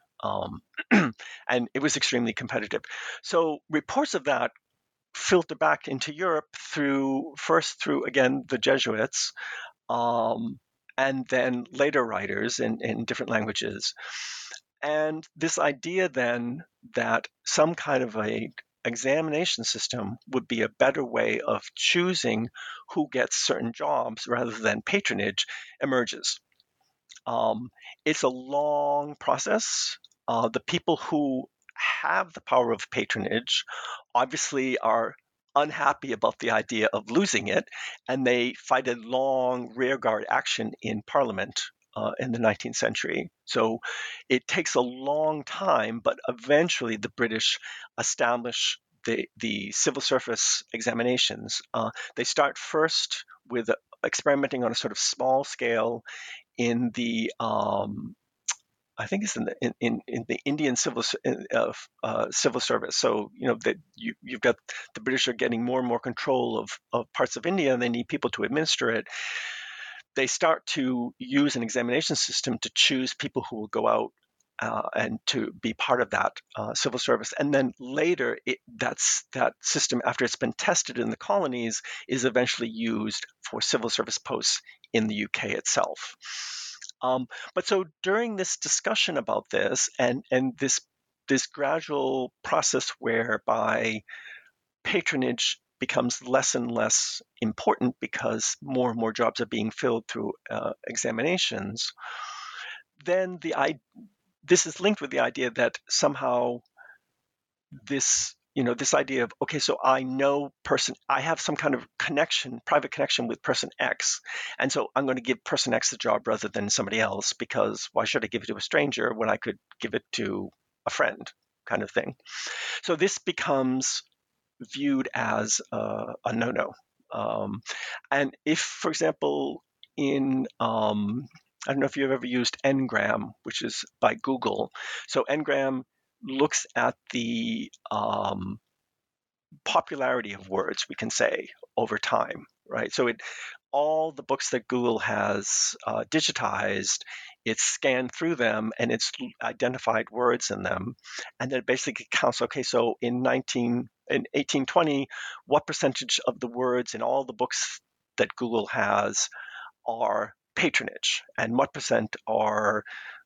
Speaker 5: And it was extremely competitive. So reports of that filter back into Europe first through, again, the Jesuits, and then later writers in different languages. And this idea then that some kind of a examination system would be a better way of choosing who gets certain jobs rather than patronage emerges. It's a long process. The people who have the power of patronage obviously are unhappy about the idea of losing it, and they fight a long rearguard action in Parliament in the 19th century. So it takes a long time, but eventually the British establish the civil service examinations. They start first with experimenting on a sort of small scale in the I think it's in the Indian civil service. So that you've got the British are getting more and more control of parts of India, and they need people to administer it. They start to use an examination system to choose people who will go out and to be part of that civil service. And then later, that system, after it's been tested in the colonies, is eventually used for civil service posts in the UK itself. But so during this discussion about this and this gradual process whereby patronage becomes less and less important because more and more jobs are being filled through examinations, then this is linked with the idea that somehow this idea of, okay, so I have some kind of private connection with person X, and so I'm going to give person X the job rather than somebody else, because why should I give it to a stranger when I could give it to a friend, kind of thing. So this becomes viewed as a no-no. And if, for example, I don't know if you've ever used Ngram, which is by Google. So Ngram looks at the popularity of words, we can say, over time, right? So all the books that Google has digitized, it's scanned through them and it's identified words in them, and then it basically counts. Okay, so in 1820, what percentage of the words in all the books that Google has are patronage, and what percent are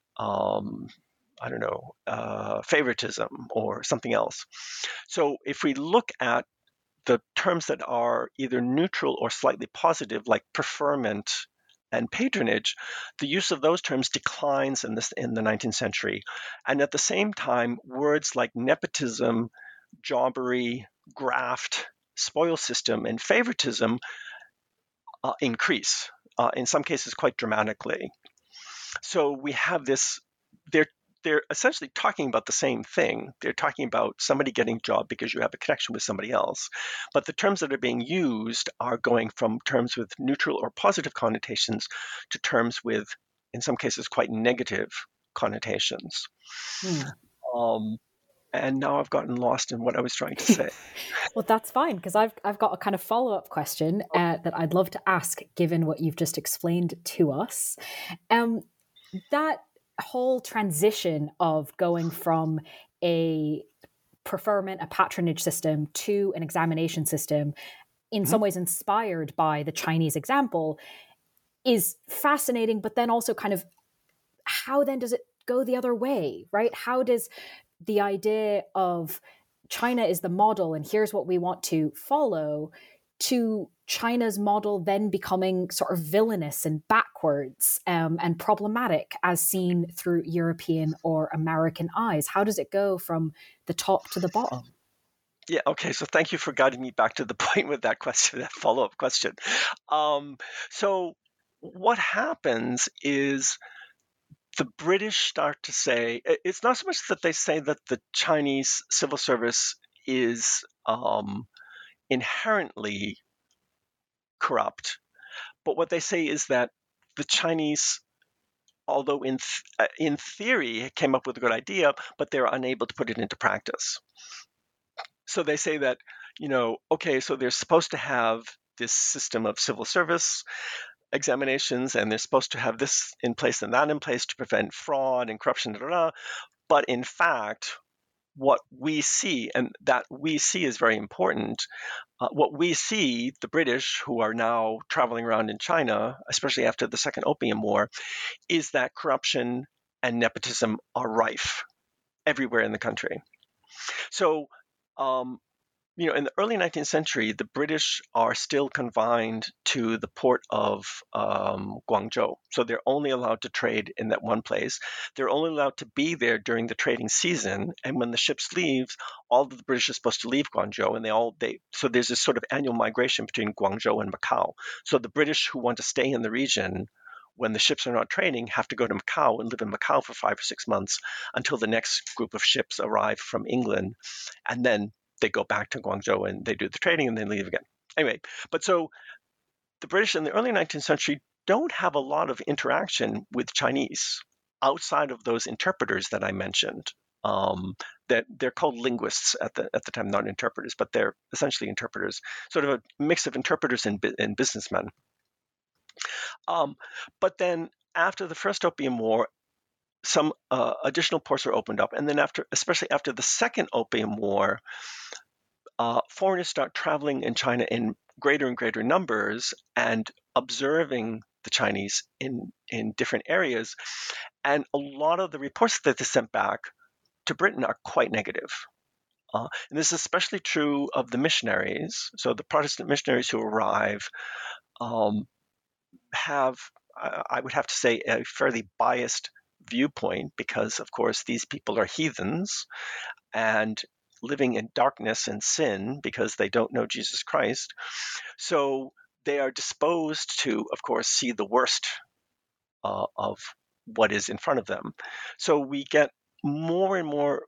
Speaker 5: favoritism or something else. So if we look at the terms that are either neutral or slightly positive, like preferment and patronage, the use of those terms declines in the 19th century. And at the same time, words like nepotism, jobbery, graft, spoil system, and favoritism increase, in some cases quite dramatically. So we have this, they're essentially talking about the same thing. They're talking about somebody getting a job because you have a connection with somebody else. But the terms that are being used are going from terms with neutral or positive connotations to terms with, in some cases, quite negative connotations. And now I've gotten lost in what I was trying to say.
Speaker 4: Well, that's fine, because I've got a kind of follow-up question that I'd love to ask, given what you've just explained to us. That whole transition of going from a preferment, a patronage system, to an examination system, in some ways inspired by the Chinese example, is fascinating, but then also kind of, how then does it go the other way, right? How does the idea of China is the model and here's what we want to follow, to China's model then becoming sort of villainous and backwards and problematic as seen through European or American eyes? How does it go from the top to the bottom?
Speaker 5: Yeah, okay, so thank you for guiding me back to the point with that question, that follow-up question. So what happens is the British start to say, it's not so much that they say that the Chinese civil service is inherently corrupt, but what they say is that the Chinese, although in theory came up with a good idea, but they're unable to put it into practice. So they say that, okay, so they're supposed to have this system of civil service examinations, and they're supposed to have this in place and that in place to prevent fraud and corruption, but in fact, what we see, and that we see is very important, what we see, the British who are now traveling around in China, especially after the Second Opium War, is that corruption and nepotism are rife everywhere in the country. So, in the early 19th century, the British are still confined to the port of Guangzhou. So they're only allowed to trade in that one place. They're only allowed to be there during the trading season. And when the ships leave, all of the British are supposed to leave Guangzhou. And so there's this sort of annual migration between Guangzhou and Macau. So the British who want to stay in the region when the ships are not trading have to go to Macau and live in Macau for 5 or 6 months until the next group of ships arrive from England. And then they go back to Guangzhou and they do the trading and then leave again. Anyway, but so the British in the early 19th century don't have a lot of interaction with Chinese outside of those interpreters that I mentioned. That they're called linguists at the time, not interpreters, but they're essentially interpreters, sort of a mix of interpreters and businessmen. But then after the First Opium War, some additional ports are opened up. And then especially after the Second Opium War, foreigners start traveling in China in greater and greater numbers and observing the Chinese in different areas. And a lot of the reports that they sent back to Britain are quite negative. And this is especially true of the missionaries. So the Protestant missionaries who arrive have, I would have to say, a fairly biased viewpoint because, of course, these people are heathens and living in darkness and sin because they don't know Jesus Christ. So they are disposed to, of course, see the worst of what is in front of them. So we get more and more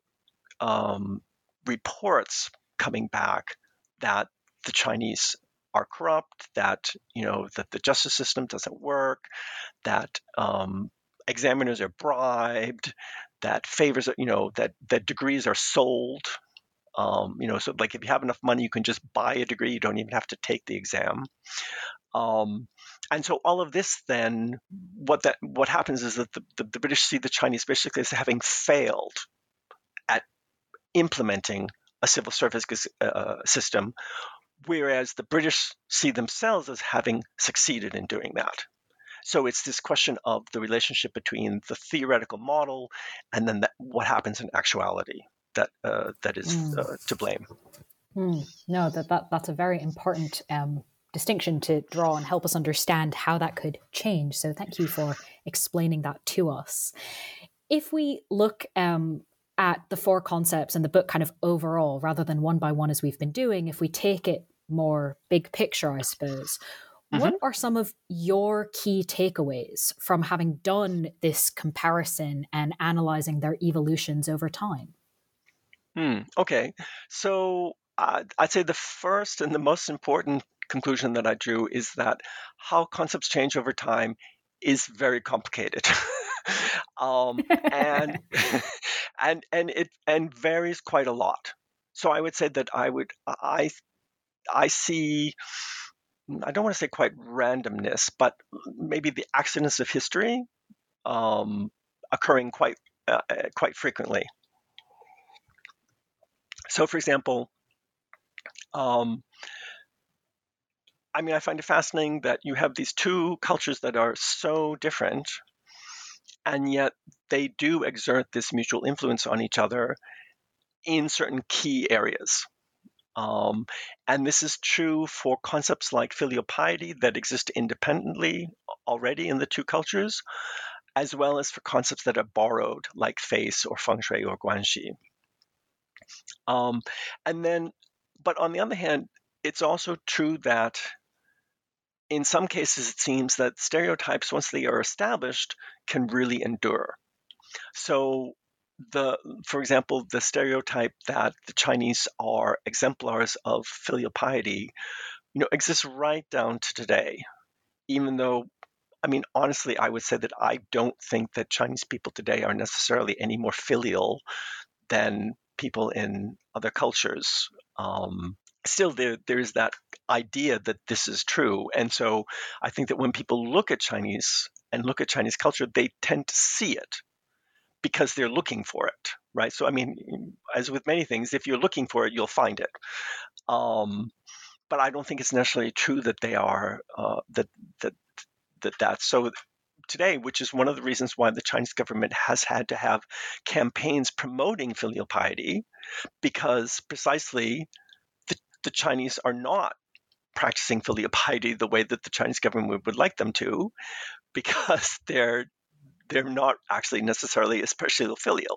Speaker 5: reports coming back that the Chinese are corrupt, that that the justice system doesn't work, that examiners are bribed, that favors, that degrees are sold. So like if you have enough money, you can just buy a degree. You don't even have to take the exam. And so all of this, then, what happens is that the British see the Chinese basically as having failed at implementing a civil service system, whereas the British see themselves as having succeeded in doing that. So it's this question of the relationship between the theoretical model and then what happens in actuality that is to blame.
Speaker 4: No, that's a very important distinction to draw and help us understand how that could change. So thank you for explaining that to us. If we look at the 4 concepts and the book kind of overall, rather than one by one as we've been doing, if we take it more big picture, I suppose, what are some of your key takeaways from having done this comparison and analyzing their evolutions over time?
Speaker 5: Okay, so I'd say the first and the most important conclusion that I drew is that how concepts change over time is very complicated, and and varies quite a lot. So I would say that I see, I don't want to say quite randomness, but maybe the accidents of history occurring quite frequently. So, for example, I find it fascinating that you have these 2 cultures that are so different, and yet they do exert this mutual influence on each other in certain key areas. And this is true for concepts like filial piety that exist independently already in the 2 cultures, as well as for concepts that are borrowed like faith or feng shui or guanxi. But on the other hand, it's also true that in some cases, it seems that stereotypes, once they are established, can really endure. So for example, the stereotype that the Chinese are exemplars of filial piety, exists right down to today. Even though, I mean, honestly, I would say that I don't think that Chinese people today are necessarily any more filial than people in other cultures. Still, there's that idea that this is true. And so I think that when people look at Chinese and look at Chinese culture, they tend to see it because they're looking for it, right? So, I mean, as with many things, if you're looking for it, you'll find it. But I don't think it's necessarily true that they are, that's so today, which is one of the reasons why the Chinese government has had to have campaigns promoting filial piety, because precisely the Chinese are not practicing filial piety the way that the Chinese government would like them to, because they're not actually necessarily especially filial.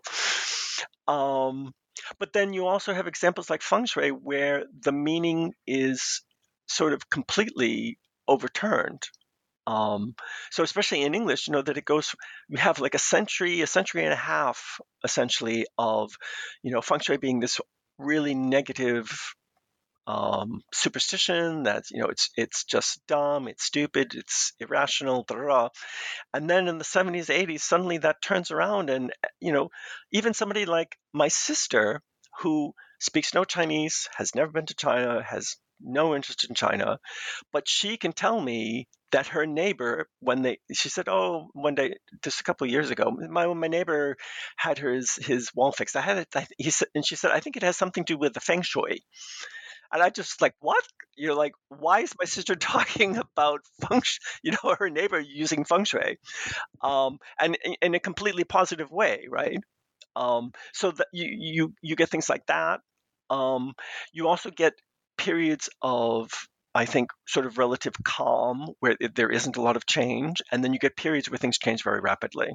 Speaker 5: But then you also have examples like feng shui, where the meaning is sort of completely overturned. So especially in English, that it goes, you have like a century and a half, essentially, of, feng shui being this really negative superstition that, it's just dumb, it's stupid, it's irrational, blah, blah, blah. And then in the 70s, 80s, suddenly that turns around, and, even somebody like my sister, who speaks no Chinese, has never been to China, has no interest in China, but she can tell me that her neighbor, she said, oh, one day, just a couple of years ago, my neighbor had his wall fixed. And she said, I think it has something to do with the feng shui. And I just like, what? You're like, why is my sister talking about feng shui, her neighbor using feng shui, and in a completely positive way, right? So that you get things like that. You also get periods of, I think, sort of relative calm where there isn't a lot of change, and then you get periods where things change very rapidly.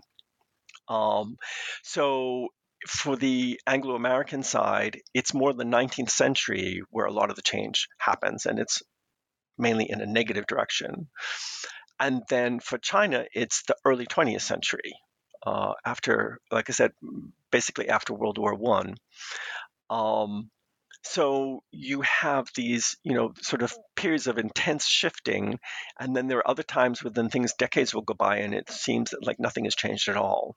Speaker 5: So for the Anglo-American side, it's more the 19th century where a lot of the change happens, and it's mainly in a negative direction. And then for China, it's the early 20th century, after, like I said, basically after World War I. So you have these, sort of periods of intense shifting, and then there are other times when things, decades will go by, and it seems that like nothing has changed at all.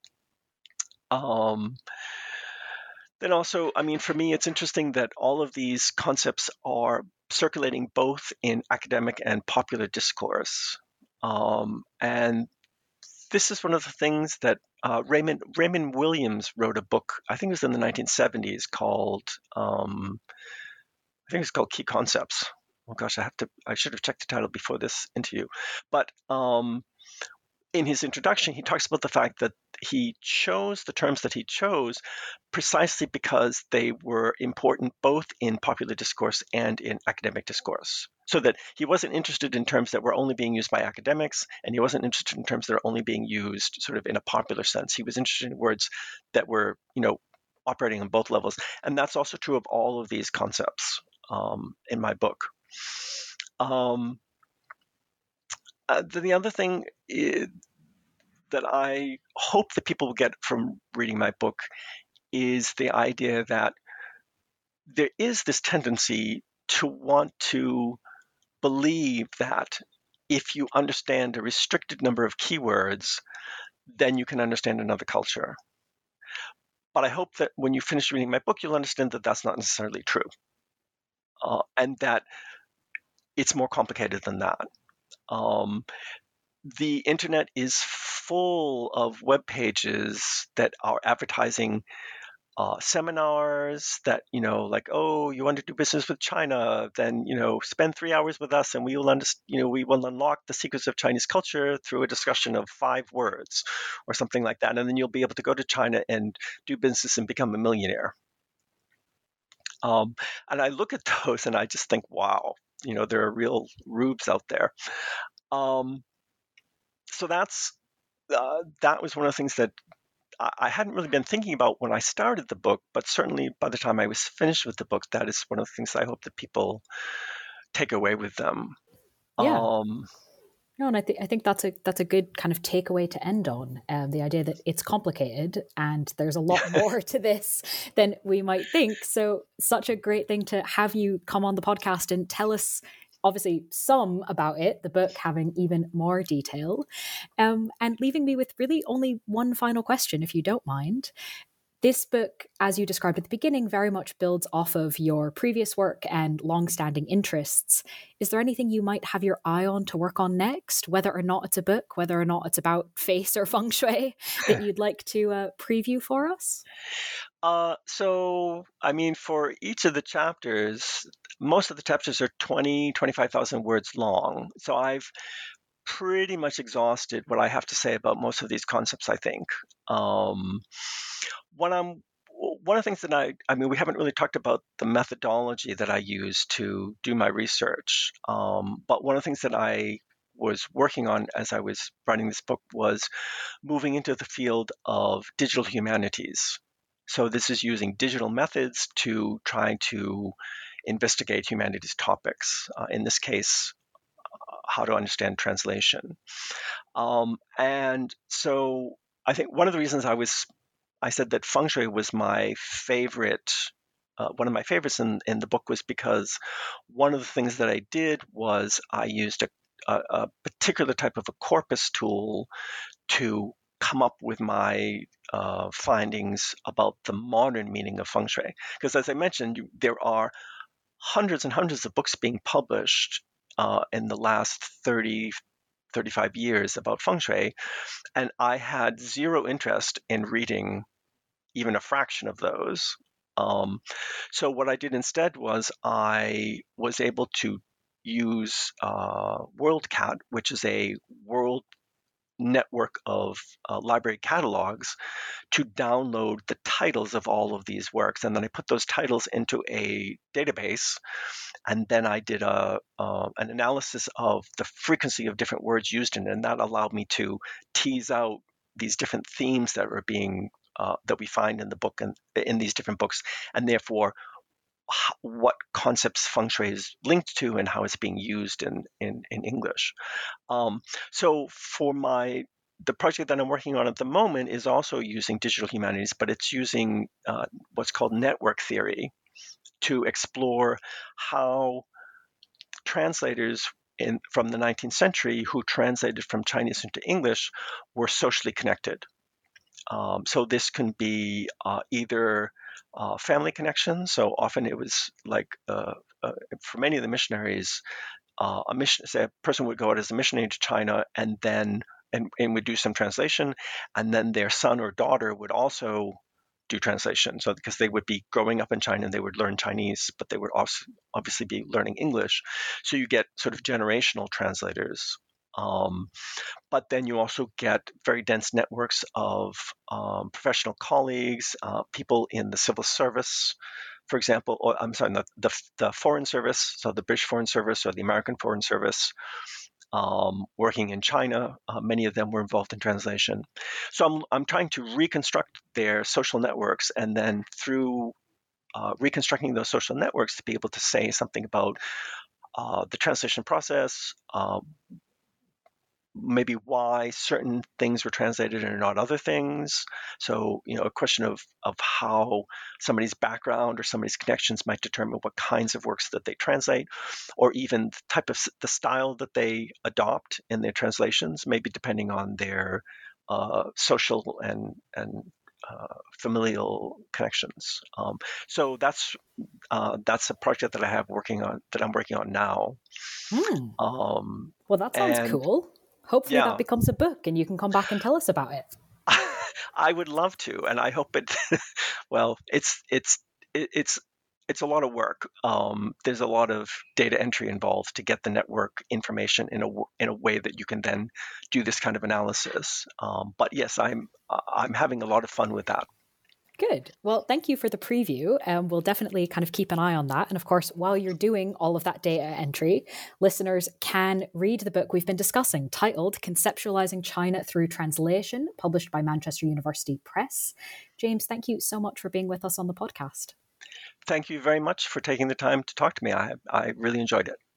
Speaker 5: Then also, I mean, for me, it's interesting that all of these concepts are circulating both in academic and popular discourse. And this is one of the things that Raymond Williams wrote a book, I think it was in the 1970s, called, I think it's called Key Concepts. Oh gosh, I should have checked the title before this interview. But in his introduction, he talks about the fact that he chose the terms that he chose precisely because they were important both in popular discourse and in academic discourse. So that he wasn't interested in terms that were only being used by academics, and he wasn't interested in terms that are only being used sort of in a popular sense. He was interested in words that were, operating on both levels. And that's also true of all of these concepts in my book. The other thing that I hope that people will get from reading my book is the idea that there is this tendency to want to believe that if you understand a restricted number of keywords, then you can understand another culture. But I hope that when you finish reading my book, you'll understand that that's not necessarily true, and that it's more complicated than that. The internet is full of web pages that are advertising seminars that, like, oh, you want to do business with China, then, spend 3 hours with us and we will unlock the secrets of Chinese culture through a discussion of 5 words or something like that. And then you'll be able to go to China and do business and become a millionaire. And I look at those and I just think, wow, there are real rubes out there. So that was one of the things that I hadn't really been thinking about when I started the book, but certainly by the time I was finished with the book, that is one of the things I hope that people take away with them.
Speaker 4: Yeah. No, and I think that's a good kind of takeaway to end on. The idea that it's complicated and there's a lot more to this than we might think. So, such a great thing to have you come on the podcast and tell us, obviously, some about it. The book having even more detail, and leaving me with really only one final question, if you don't mind. This book, as you described at the beginning, very much builds off of your previous work and long-standing interests. Is there anything you might have your eye on to work on next, whether or not it's a book, whether or not it's about face or feng shui, that you'd like to preview for us?
Speaker 5: So, I mean, for each of the chapters, most of the chapters are 25,000 words long. So I've pretty much exhausted what I have to say about most of these concepts, I think. One of the things that I mean, we haven't really talked about the methodology that I use to do my research, but one of the things that I was working on as I was writing this book was moving into the field of digital humanities. So this is using digital methods to try to investigate humanities topics. In this case, how to understand translation. And so I think one of the reasons I said that feng shui was my favorite, one of my favorites in the book was because one of the things that I did was I used a particular type of a corpus tool to come up with my findings about the modern meaning of feng shui. Because as I mentioned, there are hundreds and hundreds of books being published in the last 35 years about feng shui, and I had zero interest in reading even a fraction of those. So what I did instead was I was able to use WorldCat, which is a world network of library catalogs, to download the titles of all of these works. And then I put those titles into a database. And then I did an analysis of the frequency of different words used in it. And that allowed me to tease out these different themes that were being that we find in the book and in these different books, and therefore what concepts feng shui is linked to and how it's being used in English. So for the project that I'm working on at the moment is also using digital humanities, but it's using what's called network theory to explore how translators from the 19th century who translated from Chinese into English were socially connected. So this can be either family connections. So often it was like for many of the missionaries, say a person would go out as a missionary to China and then and would do some translation, and then their son or daughter would also do translation. So because they would be growing up in China and they would learn Chinese, but they would also obviously be learning English. So you get sort of generational translators. But then you also get very dense networks of professional colleagues, people in the civil service, for example, or I'm sorry, the foreign service, so the British Foreign Service or the American Foreign Service, working in China. Many of them were involved in translation. So I'm trying to reconstruct their social networks, and then through reconstructing those social networks to be able to say something about the translation process, maybe why certain things were translated and not other things. So, a question of how somebody's background or somebody's connections might determine what kinds of works that they translate, or even the type of the style that they adopt in their translations, maybe depending on their social and familial connections. So that's a project that I'm working on now.
Speaker 4: Well, that sounds cool. Hopefully that becomes a book and you can come back and tell us about it.
Speaker 5: I would love to, and I hope it. Well, it's a lot of work. There's a lot of data entry involved to get the network information in a way that you can then do this kind of analysis. But yes, I'm having a lot of fun with that.
Speaker 4: Good. Well, thank you for the preview. We'll definitely kind of keep an eye on that. And of course, while you're doing all of that data entry, listeners can read the book we've been discussing, titled Conceptualizing China Through Translation, published by Manchester University Press. James, thank you so much for being with us on the podcast.
Speaker 5: Thank you very much for taking the time to talk to me. I really enjoyed it.